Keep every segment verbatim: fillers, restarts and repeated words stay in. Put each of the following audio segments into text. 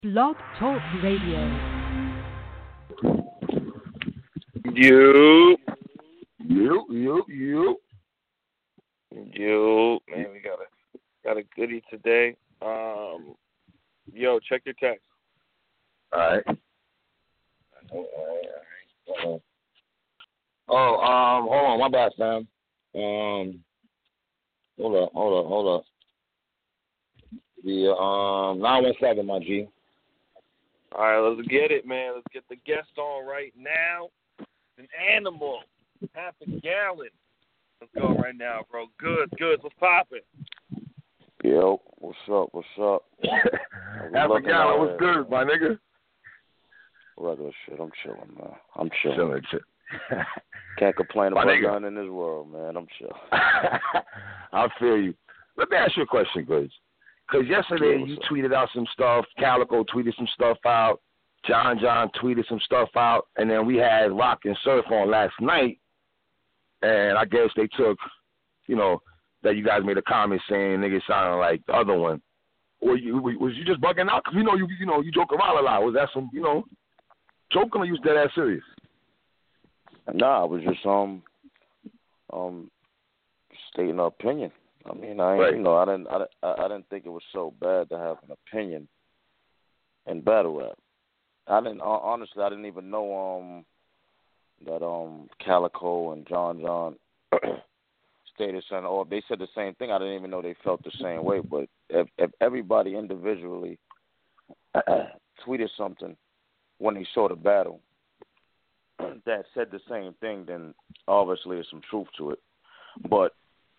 Blog Talk Radio. You, You, you, you. you, man, we got a got a goodie today. Um, yo, check your text. All right. All right, all right. Oh, um, hold on, my bad, Sam. Um, hold up, hold up, hold up. The um nine one seven, my G. All right, let's get it, man. Let's get the guest on right now. An animal, half a gallon. Let's go right now, bro. Good, good. What's poppin'? Yo, what's up? What's up? Half a gallon, what's good, my nigga? Regular shit. I'm chilling, man. I'm chilling. Chilling, chill. Can't complain My about nigga. nothing in this world, man. I'm chill. I feel you. Let me ask you a question, Goods. Because yesterday Yeah, you up? tweeted out some stuff. Calico tweeted some stuff out. John John tweeted some stuff out. And then we had Rock and Surf on last night. And I guess they took, you know, that you guys made a comment saying nigga sounded like the other one. Or you was you just bugging out? Because you know you you know you joke around a lot. Was that some you know joking or you was dead ass serious? Nah, I was just um um stating an opinion. I mean, I ain't, Right. you know, I didn't, I, didn't- I, I didn't think it was so bad to have an opinion in battle rap. I didn't hon- honestly, I didn't even know um that um Calico and John John stated something, or they said the same thing. I didn't even know they felt the same way. But if, if everybody individually tweeted something when they saw the battle that said the same thing, then obviously there's some truth to it. But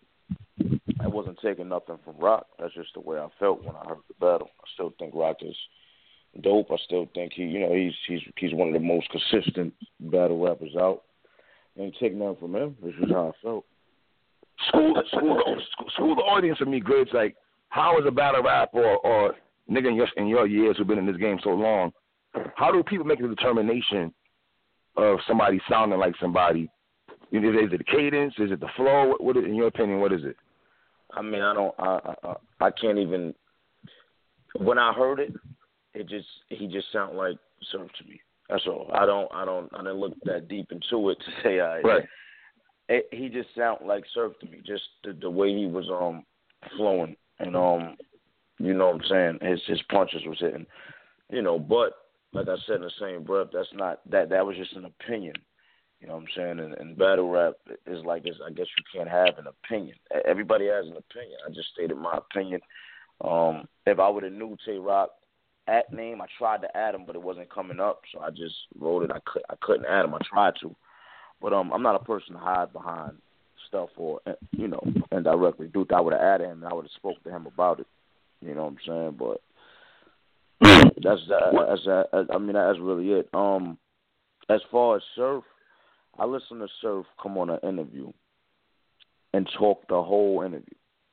I wasn't taking nothing from Rock. That's just the way I felt when I heard the battle. I still think Rock is dope. I still think he, you know, he's he's he's one of the most consistent battle rappers out. Ain't taking nothing from him. This is how I felt. School, school, school, school the audience of me, Goods. Like, how is a battle rap or, or nigga in your, in your years who've been in this game so long, how do people make the determination of somebody sounding like somebody? You know, is it the cadence? Is it the flow? What, what, in your opinion, what is it? I mean, I don't, I, I, I can't even. When I heard it, it just he just sounded like Surf to me. That's all. I don't, I don't, I didn't look that deep into it to say I. Right. It, he just sounded like Surf to me. Just the, the way he was um flowing and um, you know what I'm saying. His his punches was hitting, you know. But like I said in the same breath, that's not that that was just an opinion. You know what I'm saying? And, and battle rap is like this. I guess you can't have an opinion. Everybody has an opinion. I just stated my opinion. Um, if I would have knew Tay Rock at name, I tried to add him, but it wasn't coming up, so I just wrote it. I could I couldn't add him. I tried to, but um, I'm not a person to hide behind stuff or you know indirectly. Dude, I would have added him and I would have spoke to him about it. You know what I'm saying? But that's uh, that's uh, I mean that's really it. Um, as far as Surf. I listened to Surf come on an interview and talk the whole interview.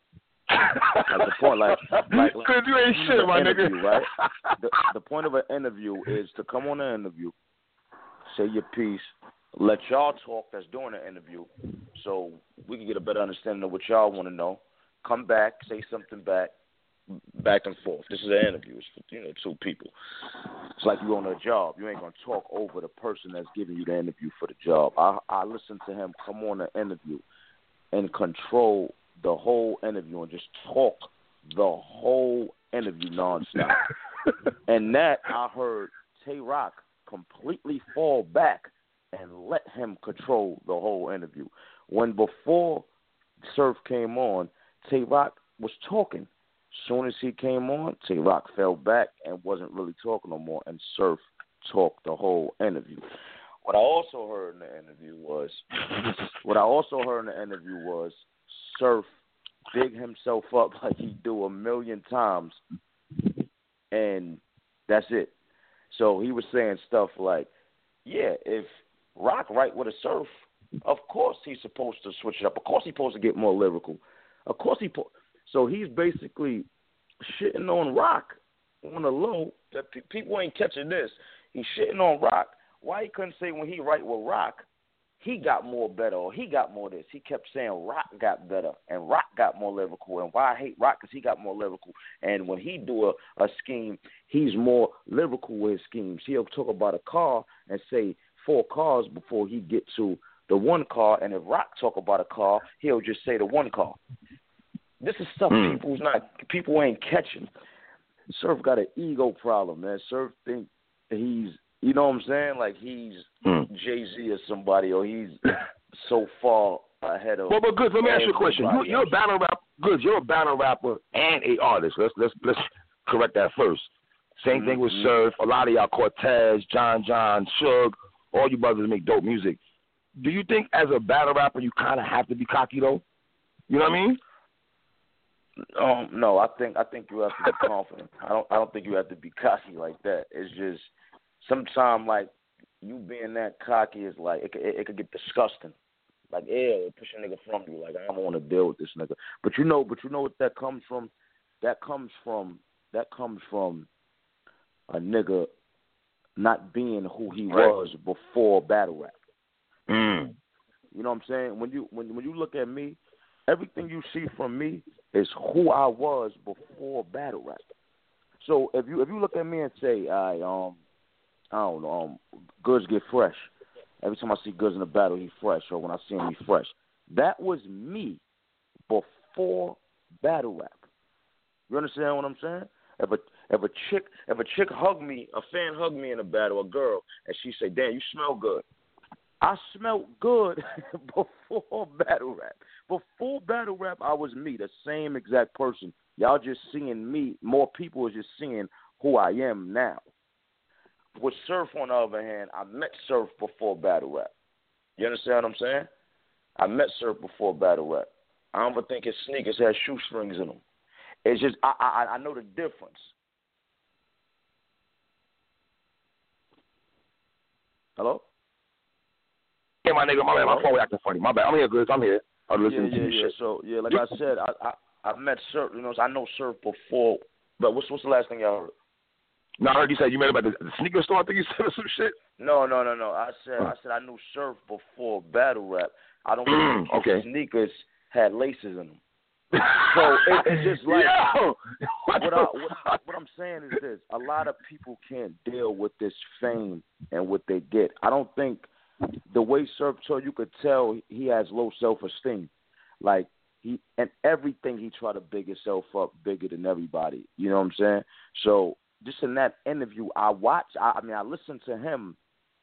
Like the point, like, like, like Cause you ain't shit, my interview, nigga. right? The, the point of an interview is to come on an interview, say your piece, let y'all talk that's doing the interview, so we can get a better understanding of what y'all want to know. Come back, say something back, back and forth. This is an interview. It's for, you know, two people. It's like you're on a job. You ain't going to talk over the person that's giving you the interview for the job. I, I listened to him come on the interview and control the whole interview and just talk the whole interview nonstop. And that I heard Tay Rock completely fall back and let him control the whole interview. When before Surf came on, Tay Rock was talking. Soon as he came on, Tay Rock fell back and wasn't really talking no more, and Surf talked the whole interview. What I also heard in the interview was, what I also heard in the interview was, Surf big himself up like he do a million times, and that's it. So he was saying stuff like, yeah, if Rock right with a Surf, of course he's supposed to switch it up. Of course he's supposed to get more lyrical. Of course he po- So he's basically shitting on Rock on the low. That pe- people ain't catching this. He's shitting on Rock. Why he couldn't say when he right with Rock, he got more better, or he got more this. He kept saying Rock got better, and Rock got more lyrical. And why I hate Rock? Because he got more lyrical. And when he do a, a scheme, he's more lyrical with his schemes. He'll talk about a car and say four cars before he get to the one car. And if Rock talk about a car, he'll just say the one car. This is stuff mm. people's not people ain't catching. Surf got an ego problem, man. Surf think he's, you know what I'm saying? Like he's mm. Jay-Z or somebody, or he's so far ahead of. Well, but good. Let me ask you a question. You, you're a battle rapper. Good. You're a battle rapper and a artist. Let's let's let's correct that first. Same mm-hmm. thing with Surf. A lot of y'all, Cortez, John John, Suge, all you brothers make dope music. Do you think as a battle rapper you kind of have to be cocky though? You know what I mean? Um, no, I think I think you have to be confident. I don't I don't think you have to be cocky like that. It's just sometimes like you being that cocky is like it, it, it could get disgusting. Like, ew, push a nigga from you. Like, I don't want to deal with this nigga. But you know, but you know what that comes from? That comes from that comes from a nigga not being who he right. was before battle rap. Mm. You know what I'm saying? When you when when you look at me, everything you see from me is who I was before battle rap. So if you if you look at me and say, I um I don't know, um Goods get fresh. Every time I see Goods in the battle, he fresh, or when I see him, he fresh. That was me before battle rap. You understand what I'm saying? If a if a chick if a chick hug me, a fan hug me in a battle, a girl, and she say, "Damn, you smell good." I smelled good before battle rap. Before battle rap, I was me, the same exact person. Y'all just seeing me. More people are just seeing who I am now. With Surf, on the other hand, I met Surf before battle rap. You understand what I'm saying? I met Surf before battle rap. I don't even think his sneakers had shoestrings in them. It's just I I, I know the difference. Hello? Yeah, my nigga, my bad, my phone was acting funny. My bad. I'm here, Goods. I'm here. I'm listening yeah, yeah, to you yeah. shit. So yeah, like I said, I I, I met Surf. You know, I know Surf before. But what's what's the last thing y'all heard? No, I heard you say you met about the, the sneaker store. I think you said or some shit. No, no, no, no. I said I said I knew Surf before battle rap. I don't mm, think okay. sneakers had laces in them. So it, it's just like Yo, what, what, I, what, I, what I'm saying is this: a lot of people can't deal with this fame and what they get. I don't think the way Surf told you could tell he has low self-esteem. Like he and everything he try to big himself up bigger than everybody. You know what I'm saying? So just in that interview, I watched. I, I mean, I listened to him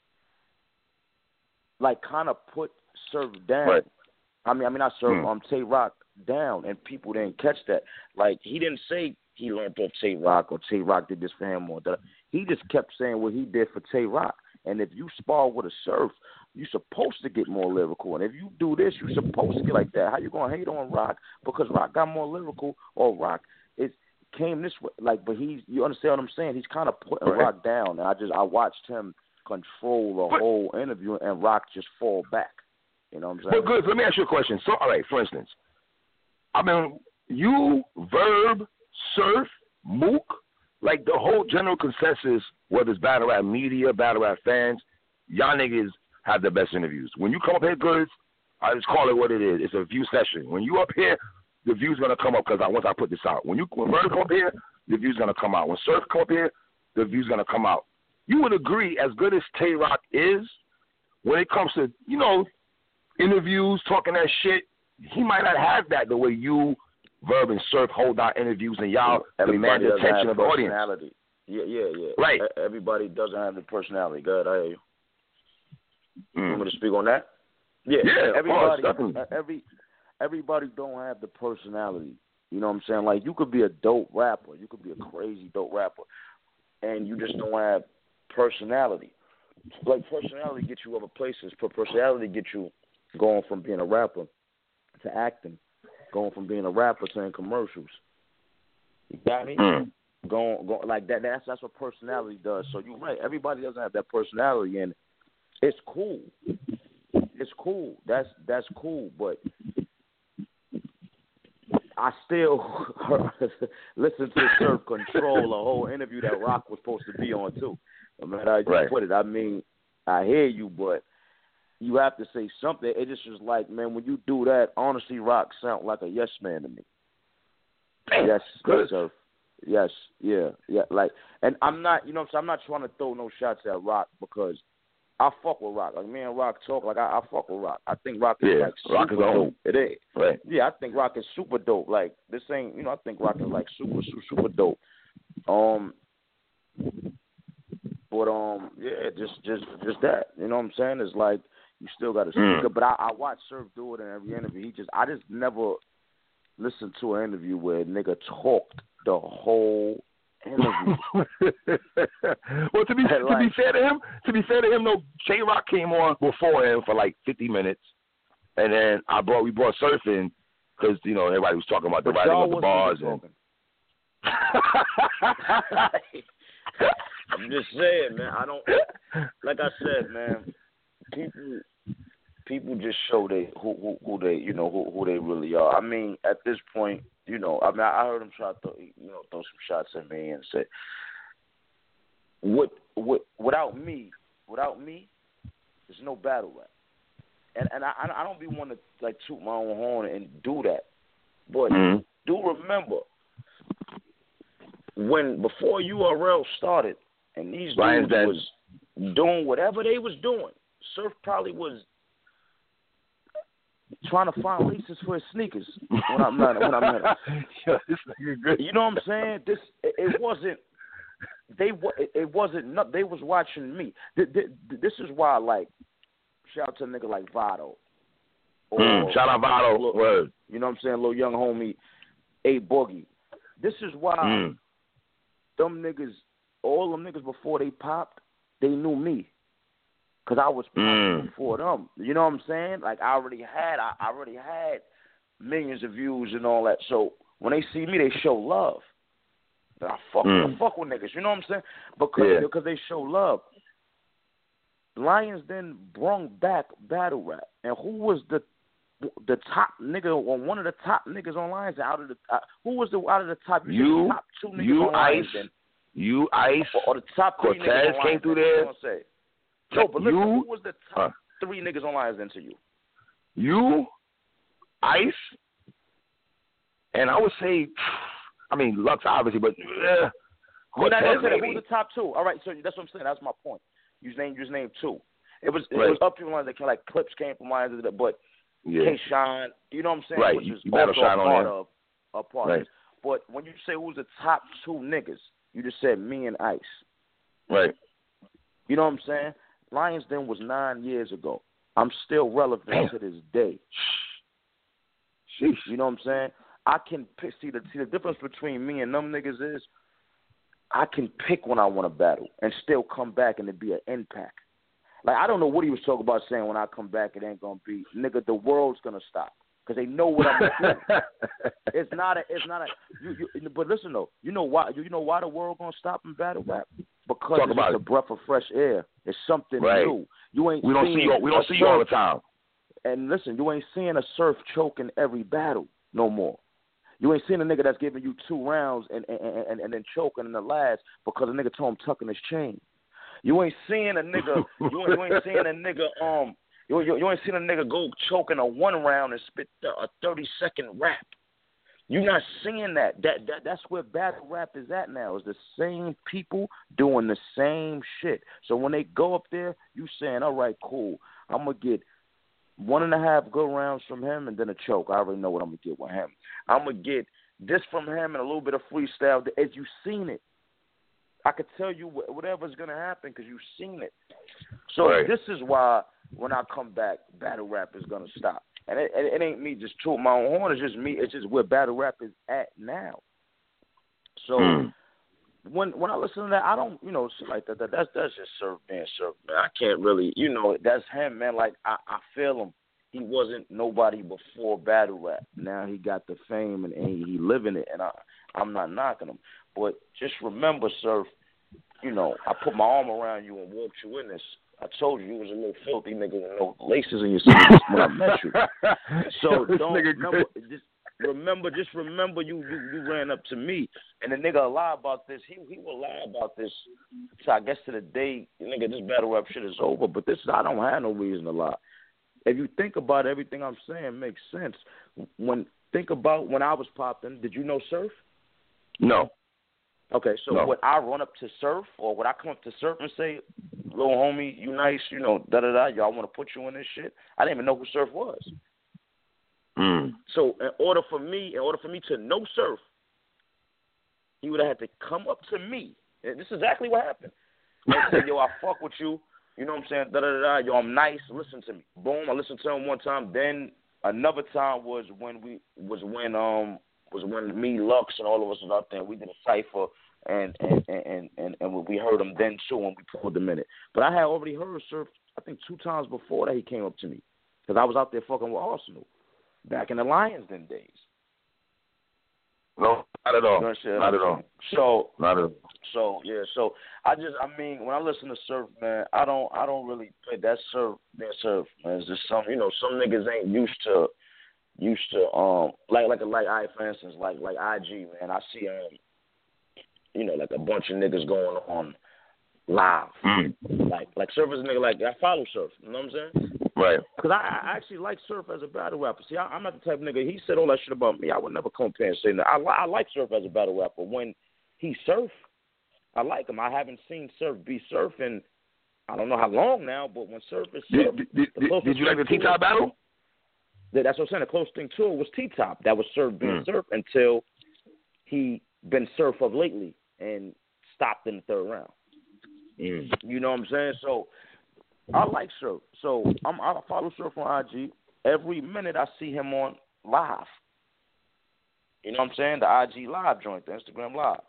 like kind of put Surf down. Right. I mean, I mean, I Surf mm. um Tay Rock down, and people didn't catch that. Like he didn't say he learned off Tay Rock or Tay Rock did this for him or that. He just kept saying what he did for Tay Rock. And if you spar with a Surf, you're supposed to get more lyrical. And if you do this, you're supposed to get like that. How you gonna hate on Rock because Rock got more lyrical, or Rock is came this way? Like, but he's you understand what I'm saying? He's kind of putting right. Rock down. And I just I watched him control the but, whole interview, and Rock just fall back. You know what I'm saying? Well, good. Let me ask you a question. So, all right, for instance, I mean, you, Verb, Surf, Mook, like the whole general consensus, whether it's battle rap media, battle rap fans, y'all niggas have the best interviews. When you come up here, Goods, I just call it what it is. It's a view session. When you up here, the view's gonna come up because I, once I put this out. When you when Verb come up here, the view's gonna come out. When Surf come up here, the view's gonna come out. You would agree, as good as Tay Rock is, when it comes to you know interviews, talking that shit, he might not have that the way you, Verb, and Surf hold out interviews and y'all demand the attention of the audience. Yeah, yeah, yeah. Right. Everybody doesn't have the personality. Good, I hear you. Mm. You want me to speak on that? Yeah, yeah everybody, course, every, everybody don't have the personality. You know what I'm saying? Like, you could be a dope rapper. You could be a crazy dope rapper. And you just don't have personality. Like, personality gets you other places. But personality gets you going from being a rapper to acting, going from being a rapper to in commercials. You got me? Mm. Going, going like that. That's that's what personality does. So you're right. Everybody doesn't have that personality, and it's cool. It's cool. That's that's cool. But I still listen to Surf control a whole interview that Rock was supposed to be on too. No matter how you right. put it. I mean, I hear you, but you have to say something. It just was like, man, when you do that, honestly, Rock sound like a yes man to me. Damn, yes, good. yes, sir. Yes, yeah, yeah. Like, and I'm not, you know what I'm saying? I'm not trying to throw no shots at Rock because I fuck with Rock. Like, me and Rock talk, like, I, I fuck with Rock. I think Rock is, yeah, like, Rock super is dope. It is. Right. Yeah, I think Rock is super dope. Like, this ain't, you know, I think Rock is, like, super, super, super dope. Um, but, um, yeah, just, just, just that. You know what I'm saying? It's like, you still got to speak mm. up. But I, I watch Surf do it in every interview. He just, I just never listened to an interview where a nigga talked the whole interview. Well, to be like, to be fair to him, to be fair to him, though, J Rock came on before him for like fifty minutes, and then I brought we brought Surf in because you know everybody was talking about the but writing y'all of the bars and. I'm just saying, man. I don't like I said, man. People, people just show they who who, who they you know who, who they really are. I mean, at this point, you know, I mean, I heard him try to throw, you know throw some shots at me and say, "What, what, without me, without me, there's no battle rap." And and I I don't be want to like toot my own horn and do that, but mm-hmm. do remember when before U R L started and these dudes was doing whatever they was doing, Surf probably was trying to find laces for his sneakers when I'm not when I'm not. Yeah, this nigga good. You know what I'm saying? This it, it wasn't. They it, it wasn't. Not, they was watching me. This is why, like, shout out to a nigga like Vado. Or, Mm, shout out Vado. Little, Word. You know what I'm saying? Little young homie, A Boogie. This is why mm. them niggas, all them niggas before they popped, they knew me. Because I was popping mm. before them. You know what I'm saying? Like, I already had, I, I already had millions of views and all that. So when they see me, they show love. I fuck, mm. I fuck with niggas. You know what I'm saying? Because yeah. because they show love. Lions then brung back battle rap, and who was the the top nigga or one of the top niggas on Lions out of the uh, who was the out of the top you the top two niggas you on Lions Ice then? you Ice or, or the top three Cortez niggas on came Lions through then, there. Say. No, but listen, you, who was the top uh, three niggas on Lions then to you? You, Ice, and I would say, I mean Lux obviously, but uh, We're not Cortez gonna say that. maybe. Who's the top two? All right, so that's what I'm saying. That's my point. You just named, you just named two. It was it right. was up to lines that like Clips came from lines, but yeah. K-Shine, you know what I'm saying? Right. Which is you also a Shine part on of a part right. of it. But when you say who's the top two niggas, you just said me and Ice. Right. You know what I'm saying? Lions Den was nine years ago. I'm still relevant Damn. to this day. Sheesh. You know what I'm saying? I can pick, see the see the difference between me and them niggas is I can pick when I want to battle and still come back and it be an impact. Like, I don't know what he was talking about saying when I come back it ain't going to be, nigga, the world's going to stop. Because they know what I'm doing. It's not a, it's not a, you, you, but listen though, you know why, you know why the world going to stop in battle rap? Because Talk it's about a it. breath of fresh air. It's something right. new. You ain't we don't see you, we don't see you all the time. And listen, you ain't seeing a Surf choking every battle no more. You ain't seeing a nigga that's giving you two rounds and and, and, and then choking in the last because a nigga told him tucking his chain. You ain't seeing a nigga. you, ain't, you ain't seeing a nigga. Um, you, you you ain't seeing a nigga go choking a one round and spit a thirty second rap. You're not seeing that. That that that's where battle rap is at now. Is the same people doing the same shit. So when they go up there, you saying, all right, cool. I'm gonna get one and a half good rounds from him and then a choke. I already know what I'm gonna get with him. I'm gonna get this from him and a little bit of freestyle. As you've seen it, I could tell you whatever's gonna happen because you've seen it. So right. this is why when I come back, battle rap is gonna stop. And it, it ain't me just tooting my own horn. It's just me. It's just where battle rap is at now. So mm. when when I listen to that, I don't, you know, shit like that. that that's that's just Surf man, Surf man. I can't really, you know, that's him, man. Like I, I feel him. He wasn't nobody before battle rap. Now he got the fame and, and he living it, and I I'm not knocking him. But just remember, Surf, you know, I put my arm around you and walked you in this. I told you you was a little filthy nigga with no laces in your sneakers when I met you. So don't remember, just remember, just remember you, you you ran up to me, and the nigga will lie about this. He he will lie about this. So I guess to the day, nigga, this battle rap shit is over. But this, I don't have no reason to lie. if you think about it, everything I'm saying makes sense. When think about when I was popping, did you know Surf? No. Okay, so no. would I run up to Surf, or would I come up to Surf and say, little homie, you nice, you know, da-da-da, y'all want to put you in this shit? I didn't even know who Surf was. Mm. So in order for me, in order for me to know Surf, he would have had to come up to me. And this is exactly what happened. And say, yo, I fuck with you. You know what I'm saying? Da-da-da-da. Yo, I'm nice. Listen to me. Boom. I listened to him one time. Then another time was when we was when um was when me, Lux, and all of us was out there. We did a cipher, and and and and, and we heard him then too when we pulled him in it. But I had already heard Surf, I think, two times before that he came up to me, because I was out there fucking with Arsenal back in the Lions Den days. No, not at all. You know not at all. So, not at all. So yeah, so I just, I mean, when I listen to Surf, man, I don't, I don't really play that Surf, that Surf, man. It's just some, you know, some niggas ain't used to, used to, um, like, like, like, I, for instance, like, like I G, man. I see, um, you know, like a bunch of niggas going on live, mm. like, like Surf is a nigga, like I follow Surf, you know what I'm saying? Right. Because I, I actually like Surf as a battle rapper. See, I, I'm not the type of nigga, he said all that shit about me. I would never come up here and say that. I, I like Surf as a battle rapper. When he Surf, I like him. I haven't seen Surf be Surf in, I don't know how long now, but when Surf is Surf. Did, did, did, did you like the T-Top battle? That's what I'm saying. The closest thing to it was T-Top. That was Surf being mm. Surf until he been Surf of lately and stopped in the third round. Mm. You know what I'm saying? So I like Surf. So I'm, I follow Surf on I G. Every minute I see him on live. You know what I'm saying? The I G live joint, the Instagram live.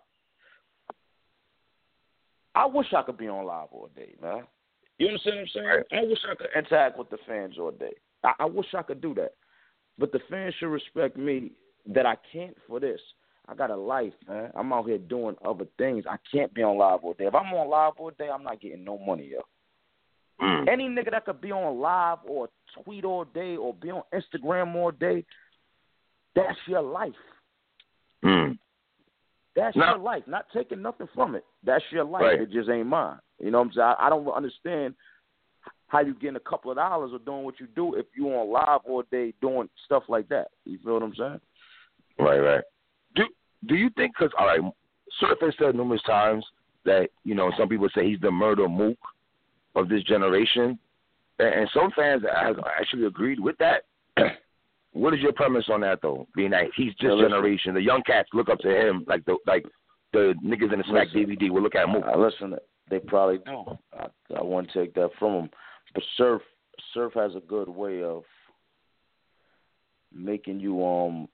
I wish I could be on live all day, man. You understand what I'm saying? Right. I wish I could interact with the fans all day. I, I wish I could do that. But the fans should respect me that I can't for this. I got a life, man. I'm out here doing other things. I can't be on live all day. If I'm on live all day, I'm not getting no money, yo. Mm. Any nigga that could be on live or tweet all day or be on Instagram all day, that's your life. Mm. That's no. your life. Not taking nothing from it. That's your life. Right. It just ain't mine. You know what I'm saying? I, I don't understand how you getting a couple of dollars or doing what you do if you on live all day doing stuff like that. You feel what I'm saying? Right, right. Do Do you think, because, all right, Surf has said numerous times that, you know, some people say he's the murder mook of this generation, and, and some fans have actually agreed with that. What is your premise on that, though? Being that he's this yeah, generation, the young cats look up to him like the like the niggas in the Smack listen, D V D will look at him. Uh, listen, they probably do. I, I wouldn't take that from him. But Surf, Surf has a good way of making you um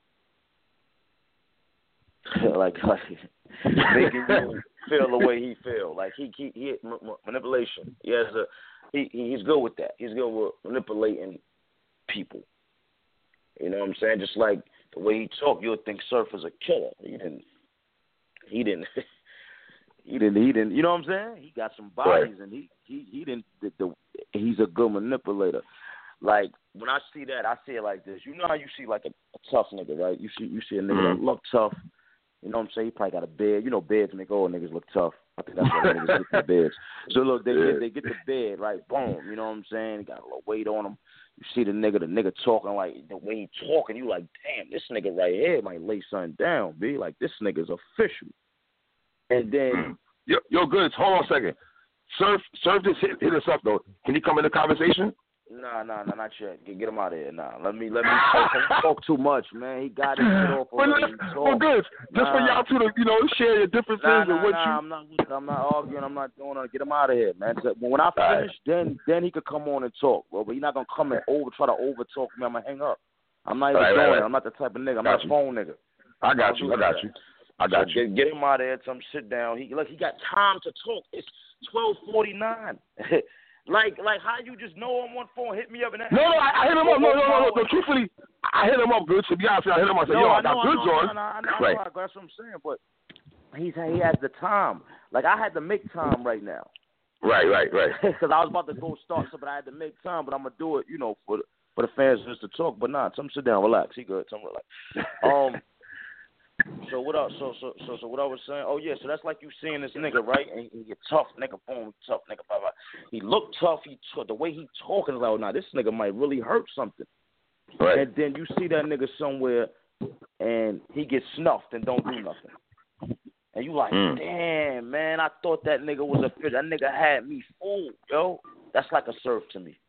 like like making you feel the way he feel. Like he he, he manipulation. He has a he he's good with that. He's good with manipulating people. You know what I'm saying? Just like the way he talk, you'll think Surf is a killer. He didn't. He didn't. he didn't. He didn't. You know what I'm saying? He got some bodies, right. and he he he didn't. The, the, he's a good manipulator. Like when I see that, I see it like this. You know how you see like a, a tough nigga, right? You see you see a nigga mm-hmm. that look tough. You know what I'm saying? He probably got a bed. You know, beds make all niggas look tough. I think that's why niggas get the beds. So look, they yeah. get they get the bed, right? Boom. You know what I'm saying? He got a little weight on him. You see the nigga, the nigga talking like the way he talking, you like, damn, this nigga right here might lay something down, B. Like this nigga's official. And then yo, yo, good. Hold on a second. Surf, Surf just hit, hit us up though. Can you come in the conversation? Nah, nah, nah, not yet. Get, get him out of here. Nah, let me, let me talk. He spoke too much, man. He got his shit off already. Well, good. Just nah. for y'all two to, you know, share your differences nah, nah, and what nah, you. I'm not, I'm not arguing. I'm not doing it. Get him out of here, man. So, when I finish, right. then, then he could come on and talk, bro. But he's not gonna come and over, try to over talk me. I'm gonna hang up. I'm not even right, doing right, it. right. I'm not the type of nigga. I'm got not you. a phone nigga. I got you. I got you. I got so you. Get, get him out of here. Tell him sit down. He look. He got time to talk. It's twelve forty-nine. Like, like how you just know I'm on phone, hit me up and that. No, no, I, I hit him up. No, no, no, no, no. Truthfully, I hit him up. Good to be honest, I hit him up. I said, no, yo, I, I know, got goods I know, on. I know, I know, right. I know, that's what I'm saying. But he's he has the time. Like I had to make time right now. Right, right, right. Because I was about to go start something, I had to make time, but I'm gonna do it, you know, for the, for the fans just to talk. But nah, tell him sit down, relax. He good. Tell him relax. Um. So what else? So so so so what I was saying? Oh yeah, so that's like you seeing this nigga, right? And he, he a tough nigga, boom, tough nigga, blah blah. he looked tough. He t- the way he talking, like, oh, nah, this nigga might really hurt something. Right. And then you see that nigga somewhere, and he gets snuffed and don't do nothing. And you like, mm. damn, man, I thought that nigga was a fish. That nigga had me fooled, yo. That's like a Surf to me.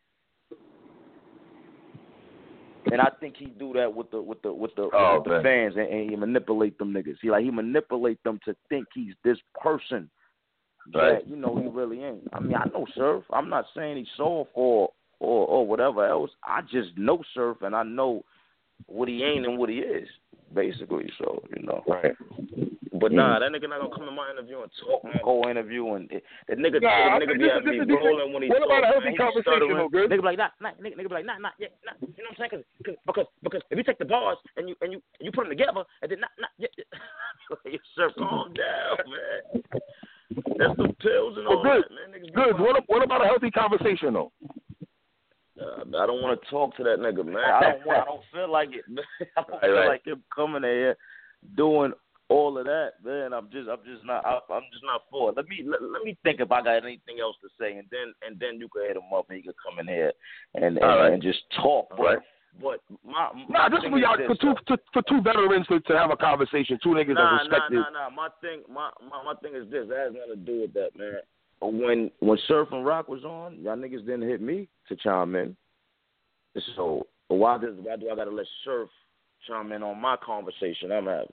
And I think he do that with the with the with the, oh, with the fans, and, and he manipulate them niggas. He like he manipulate them to think he's this person right. that you know he really ain't. I mean, I know Surf. I'm not saying he's soft or or or whatever else. I just know Surf, and I know what he ain't and what he is, basically. So you know. Right. But nah, that nigga not gonna come to my interview and talk my whole interview, and that nigga, nah, that nigga be having me rolling when he talk. What about a healthy man, conversation, though, good? Nigga be like, nah, nah, nigga, nigga be like, nah, nah, yeah, nah. You know what I'm saying? Cause, cause, because, because if you take the bars and you and you and you put them together, and then not, not, yeah, yeah. Sir, calm down, man. That's the pills and all well, good. that, man. Niggas good. What, what about a healthy conversation, though? Uh, I don't want to talk to that nigga, man. I don't want. I don't feel like it, man. I don't right, feel right. like him coming in here doing all of that, man. I'm just, I'm just not, I, I'm just not for it. Let me, let, let me think if I got anything else to say, and then, and then you can hit him up and he can come in here and and, right. and just talk. But, right. but my, my nah, just for, y'all, for two, to, for two veterans to, to have a conversation, two niggas nah, that respected. Nah, nah, nah. My thing, my, my, my thing is this. That has nothing to do with that, man. When, when Surf and Rock was on, y'all niggas didn't hit me to chime in. So why does, why do I gotta let Surf chime in on my conversation I'm having?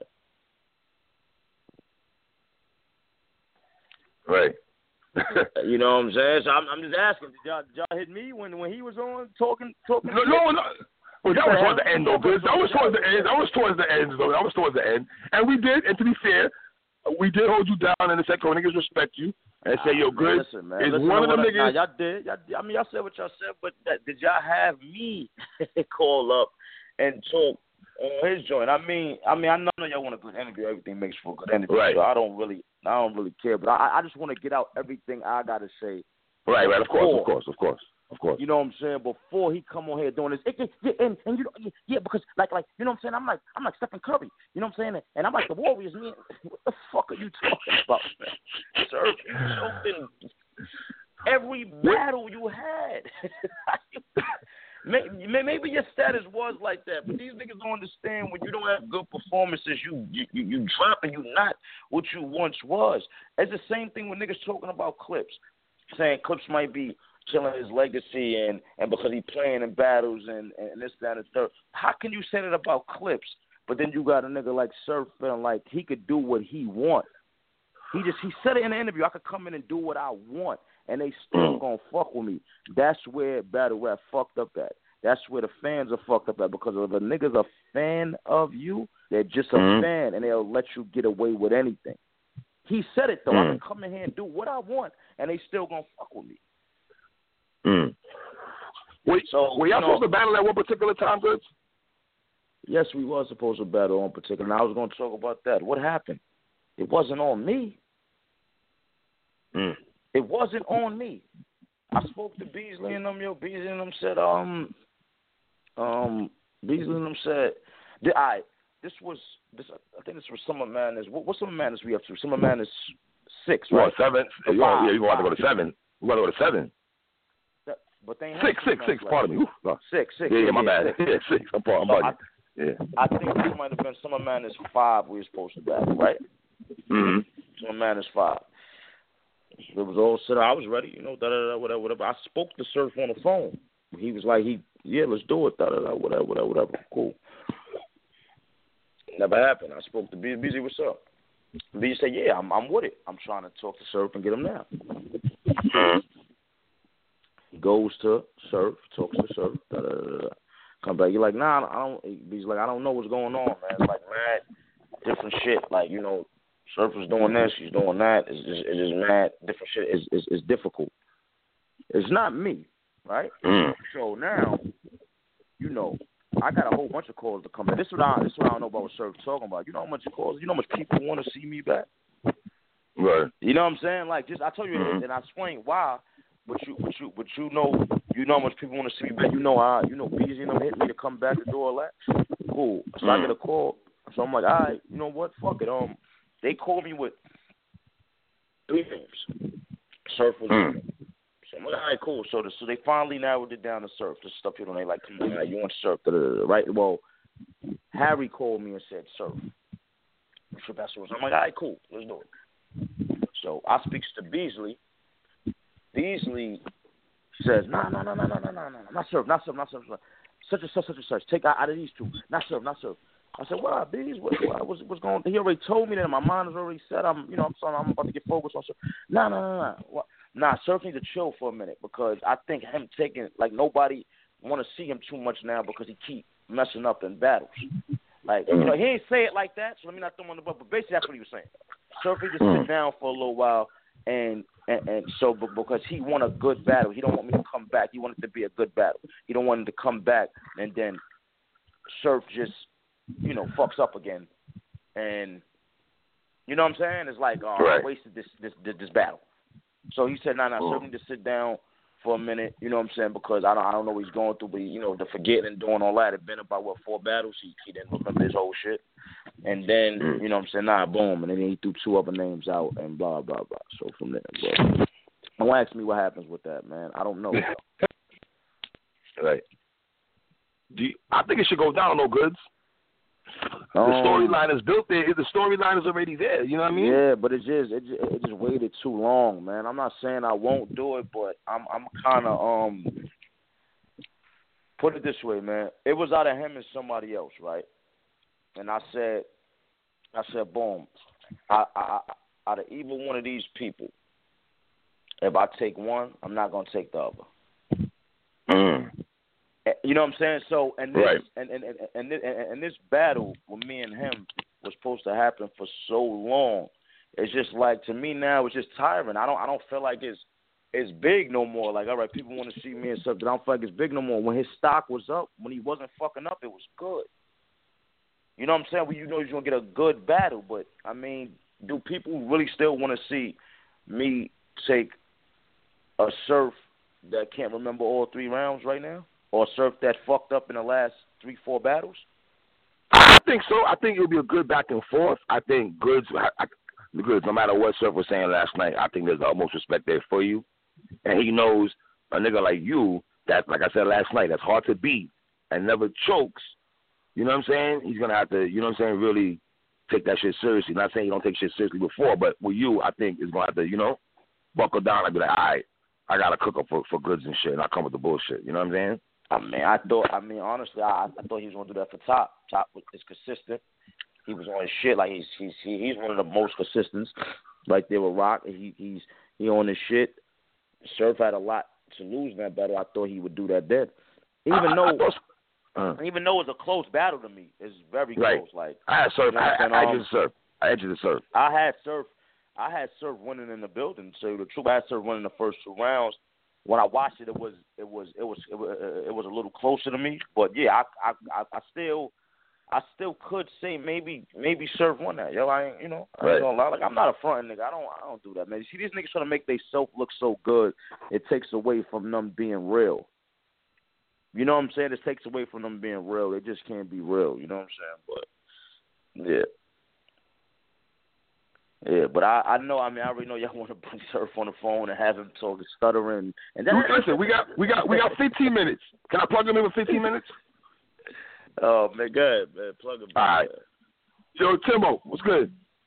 Right. You know what I'm saying? So I'm, I'm just asking, did y'all, did y'all hit me when, when he was on talking talking? No, no, no. Well, that was towards the end, though, because that was towards the end. That was towards the end, though. That was towards the end. And we did, and to be fair, we did hold you down in the second. Niggas respect you and say, yo, good. Listen, man. Is Listen one of them I, niggas. Nah, y'all did. Y'all, I mean, y'all said what y'all said, but that, did y'all have me call up and talk on his joint? I mean, I mean, I know y'all want a good interview. Everything makes for a good interview. Right. So I don't really, I don't really care. But I, I just want to get out everything I gotta say. Right, right. Of course, of course, of course, of course. You know what I'm saying? Before he come on here doing this, it, it, it, and and you know, yeah, because like like you know what I'm saying? I'm like I'm like Stephen Curry. You know what I'm saying? And I'm like the Warriors. Man, what the fuck are you talking about, man? Sir, you choked in every battle you had. Maybe, maybe your status was like that, but these niggas don't understand when you don't have good performances, you you, you, you drop and you not what you once was. It's the same thing when niggas talking about Clips, saying Clips might be killing his legacy and, and because he playing in battles and, and this, that, and the third. How can you say that about Clips, but then you got a nigga like Surf feeling like he could do what he want? He just he said it in the interview, I could come in and do what I want, and they still gonna fuck with me. That's where battle rap fucked up at. That's where the fans are fucked up at, because if a nigga's a fan of you, they're just a mm-hmm. fan, and they'll let you get away with anything. He said it, though. Mm. I can come in here and do what I want, and they still gonna fuck with me. Mm. Wait, so, were y'all you know, supposed to battle at one particular time, Goods? Yes, we were supposed to battle on particular, and I was going to talk about that. What happened? It wasn't on me. Mm. It wasn't on me. I spoke to Beasley and them, yo. Beasley and them said, um, um, Beasley and them said, all right, this was, this. I think this was Summer Madness. What, what Summer Madness we up to? Summer Madness six, right? What, seven? You want, yeah, you want to go to seven. You want to go to seven. That, but they six, six, six. Pardon me. Oof, no. Six, six. Yeah, yeah, yeah my bad. Six. Yeah, six. I'm, I'm so bugging. I, yeah. I think this might have been Summer Madness five we were supposed to battle, right? Mm-hmm. Summer Madness five. It was all set up. I was ready, you know, da da da, whatever, whatever. I spoke to Surf on the phone. He was like, he, yeah, let's do it, da da da, whatever, whatever, whatever. Cool. Never happened. I spoke to B Z, what's up? B Z said, yeah, I'm, I'm with it. I'm trying to talk to Surf and get him now. Mm-hmm. He goes to Surf, talks to Surf, da da da da. Come back. You're like, nah, I don't. B's like, I don't know what's going on, man. It's like mad different shit. Like, you know, Surf is doing this, he's doing that. It's just, it's just mad different shit. It's, it's, it's difficult. It's not me, right? Mm. So now, you know, I got a whole bunch of calls to come in. This is what I, this is what I don't know about what Surf's talking about. You know how much calls? You know how much people want to see me back? Right. You know what I'm saying? Like, just I told you, mm-hmm. and I explained why. But you, but you, but you know, you know how much people want to see me back. You know how, you know, B Z and them hit me to come back to do all that. Cool. So mm. I get a call. So I'm like, all right, you know what? Fuck it. Um, they called me with three names. Surf was mm. in it. So I'm like, all right, cool. So, the, so they finally narrowed it down to Surf. The stuff you know, they like, come on, man, you want Surf, da, da, da, right? Well, Harry called me and said, Surf. I'm like, all right, cool, let's do it. So I speaks to Beasley. Beasley says, no, no, no, no, no, no, no, no, not Surf, not Surf, not Surf, such and such, such and such. Take out, out of these two, not Surf, not Surf. I said, "What, Bees? What, what, what's, what's going on?" He already told me that. My mind is already set. I'm, you know, I'm sorry, I'm about to get focused on Surf. No, no, no, no. Nah, Surf needs to chill for a minute because I think him taking like nobody want to see him too much now because he keep messing up in battles. Like, you know, he ain't say it like that, so let me not throw him on the butt. But basically, that's what he was saying. Surf needs to sit down for a little while, and and, and so because he want a good battle, he don't want me to come back. He wanted it to be a good battle. He don't want him to come back and then Surf just, you know, fucks up again, and you know what I'm saying? It's like, oh, right. I wasted this this this, this battle. So he said, "Nah, nah, Surf need to sit down for a minute." You know what I'm saying? Because I don't I don't know what he's going through, but you know, the forgetting and doing all that. It been about what four battles. He he didn't remember his whole shit, and then you know what I'm saying? Nah, boom, and then he threw two other names out and blah blah blah. So from there, bro. Don't ask me what happens with that, man. I don't know. Right. Do you, I think it should go down, no goods. The Um, storyline is built there. The storyline is already there. You know what I mean? Yeah, but it just it just, it just waited too long, man. I'm not saying I won't do it, but I'm I'm kind of um put it this way, man. It was out of him and somebody else, right? And I said, I said, boom. I, I, I out of either one of these people, if I take one, I'm not gonna take the other. Mm. You know what I'm saying? So, and this, right. and, and, and, and, this, and this battle with me and him was supposed to happen for so long. It's just like, to me now, it's just tiring. I don't I don't feel like it's it's big no more. Like, all right, people want to see me and stuff, but I don't feel like it's big no more. When his stock was up, when he wasn't fucking up, it was good. You know what I'm saying? Well, you know you're going to get a good battle, but, I mean, do people really still want to see me take a Surf that can't remember all three rounds right now? Or Surf that fucked up in the last three, four battles? I think so. I think it'll be a good back and forth. I think Goods, I, I, Goods, no matter what Surf was saying last night, I think there's the utmost respect there for you. And he knows a nigga like you that, like I said last night, that's hard to beat and never chokes. You know what I'm saying? He's going to have to, you know what I'm saying, really take that shit seriously. Not saying you don't take shit seriously before, but with you, I think is going to have to, you know, buckle down and be like, all right, I got to cook up for, for Goods and shit, and I come with the bullshit. You know what I'm saying? I mean, I thought. I mean, honestly, I, I thought he was gonna do that for Top. Top is consistent. He was on his shit. Like he's he's he's one of the most consistents. Like there with Rock. He he's he on his shit. Surf had a lot to lose in that battle. I thought he would do that then. Even I, though, I thought, uh, even though it's a close battle to me, it's very right. close. Like I had Surf. You know I, I, I um, just Surf. I had you to Surf. I had Surf. I had Surf winning in the building. So the truth, I had Surf winning the first two rounds. When I watched it, it was it was it was it was, it was a little closer to me. But yeah, I I I still I still could say maybe maybe Surf won that. Yo, I ain't you know I ain't right. gonna lie. Like I'm not a front nigga. I don't I don't do that, man. See, these niggas trying to make themselves look so good. It takes away from them being real. You know what I'm saying? It takes away from them being real. They just can't be real. You know what I'm saying? But yeah. Yeah, but I, I know. I mean, I already know y'all want to put Surf on the phone and have him talk stuttering. And then listen, we got we got we got fifteen minutes. Can I plug him in with fifteen minutes? Oh man, go ahead, man. Plug him in. All right. Yo, Timbo, what's good?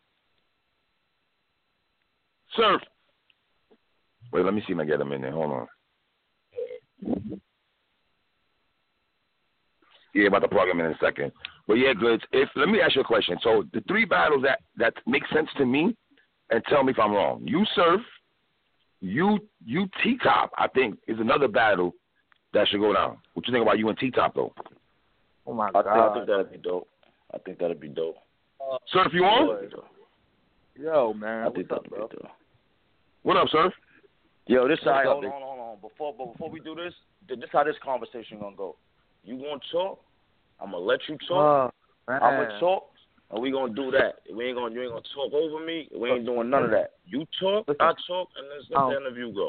Surf. Wait, let me see if I get him in there. Hold on. Yeah, about to plug him in, in a second. But yeah, Goods. If let me ask you a question. So the three battles that, that make sense to me, and tell me if I'm wrong. You Surf, you you T Top, I think, is another battle that should go down. What you think about you and T Top though? Oh my I god! think, I think that'd be dope. I think that'd be dope. Uh, Surf, you on? Yo, man, I think what's that'd up, be bro? dope. What up, Surf? Yo, this What's side. up, Hold big? on, hold on, hold on. Before, but before we do this, this is how this conversation gonna go. You gonna talk? I'm gonna let you talk. Oh, man. I'm gonna talk, and we gonna do that. We ain't gonna, you ain't gonna talk over me. We ain't doing none of that. You talk, I talk, and let's let Oh. the interview go.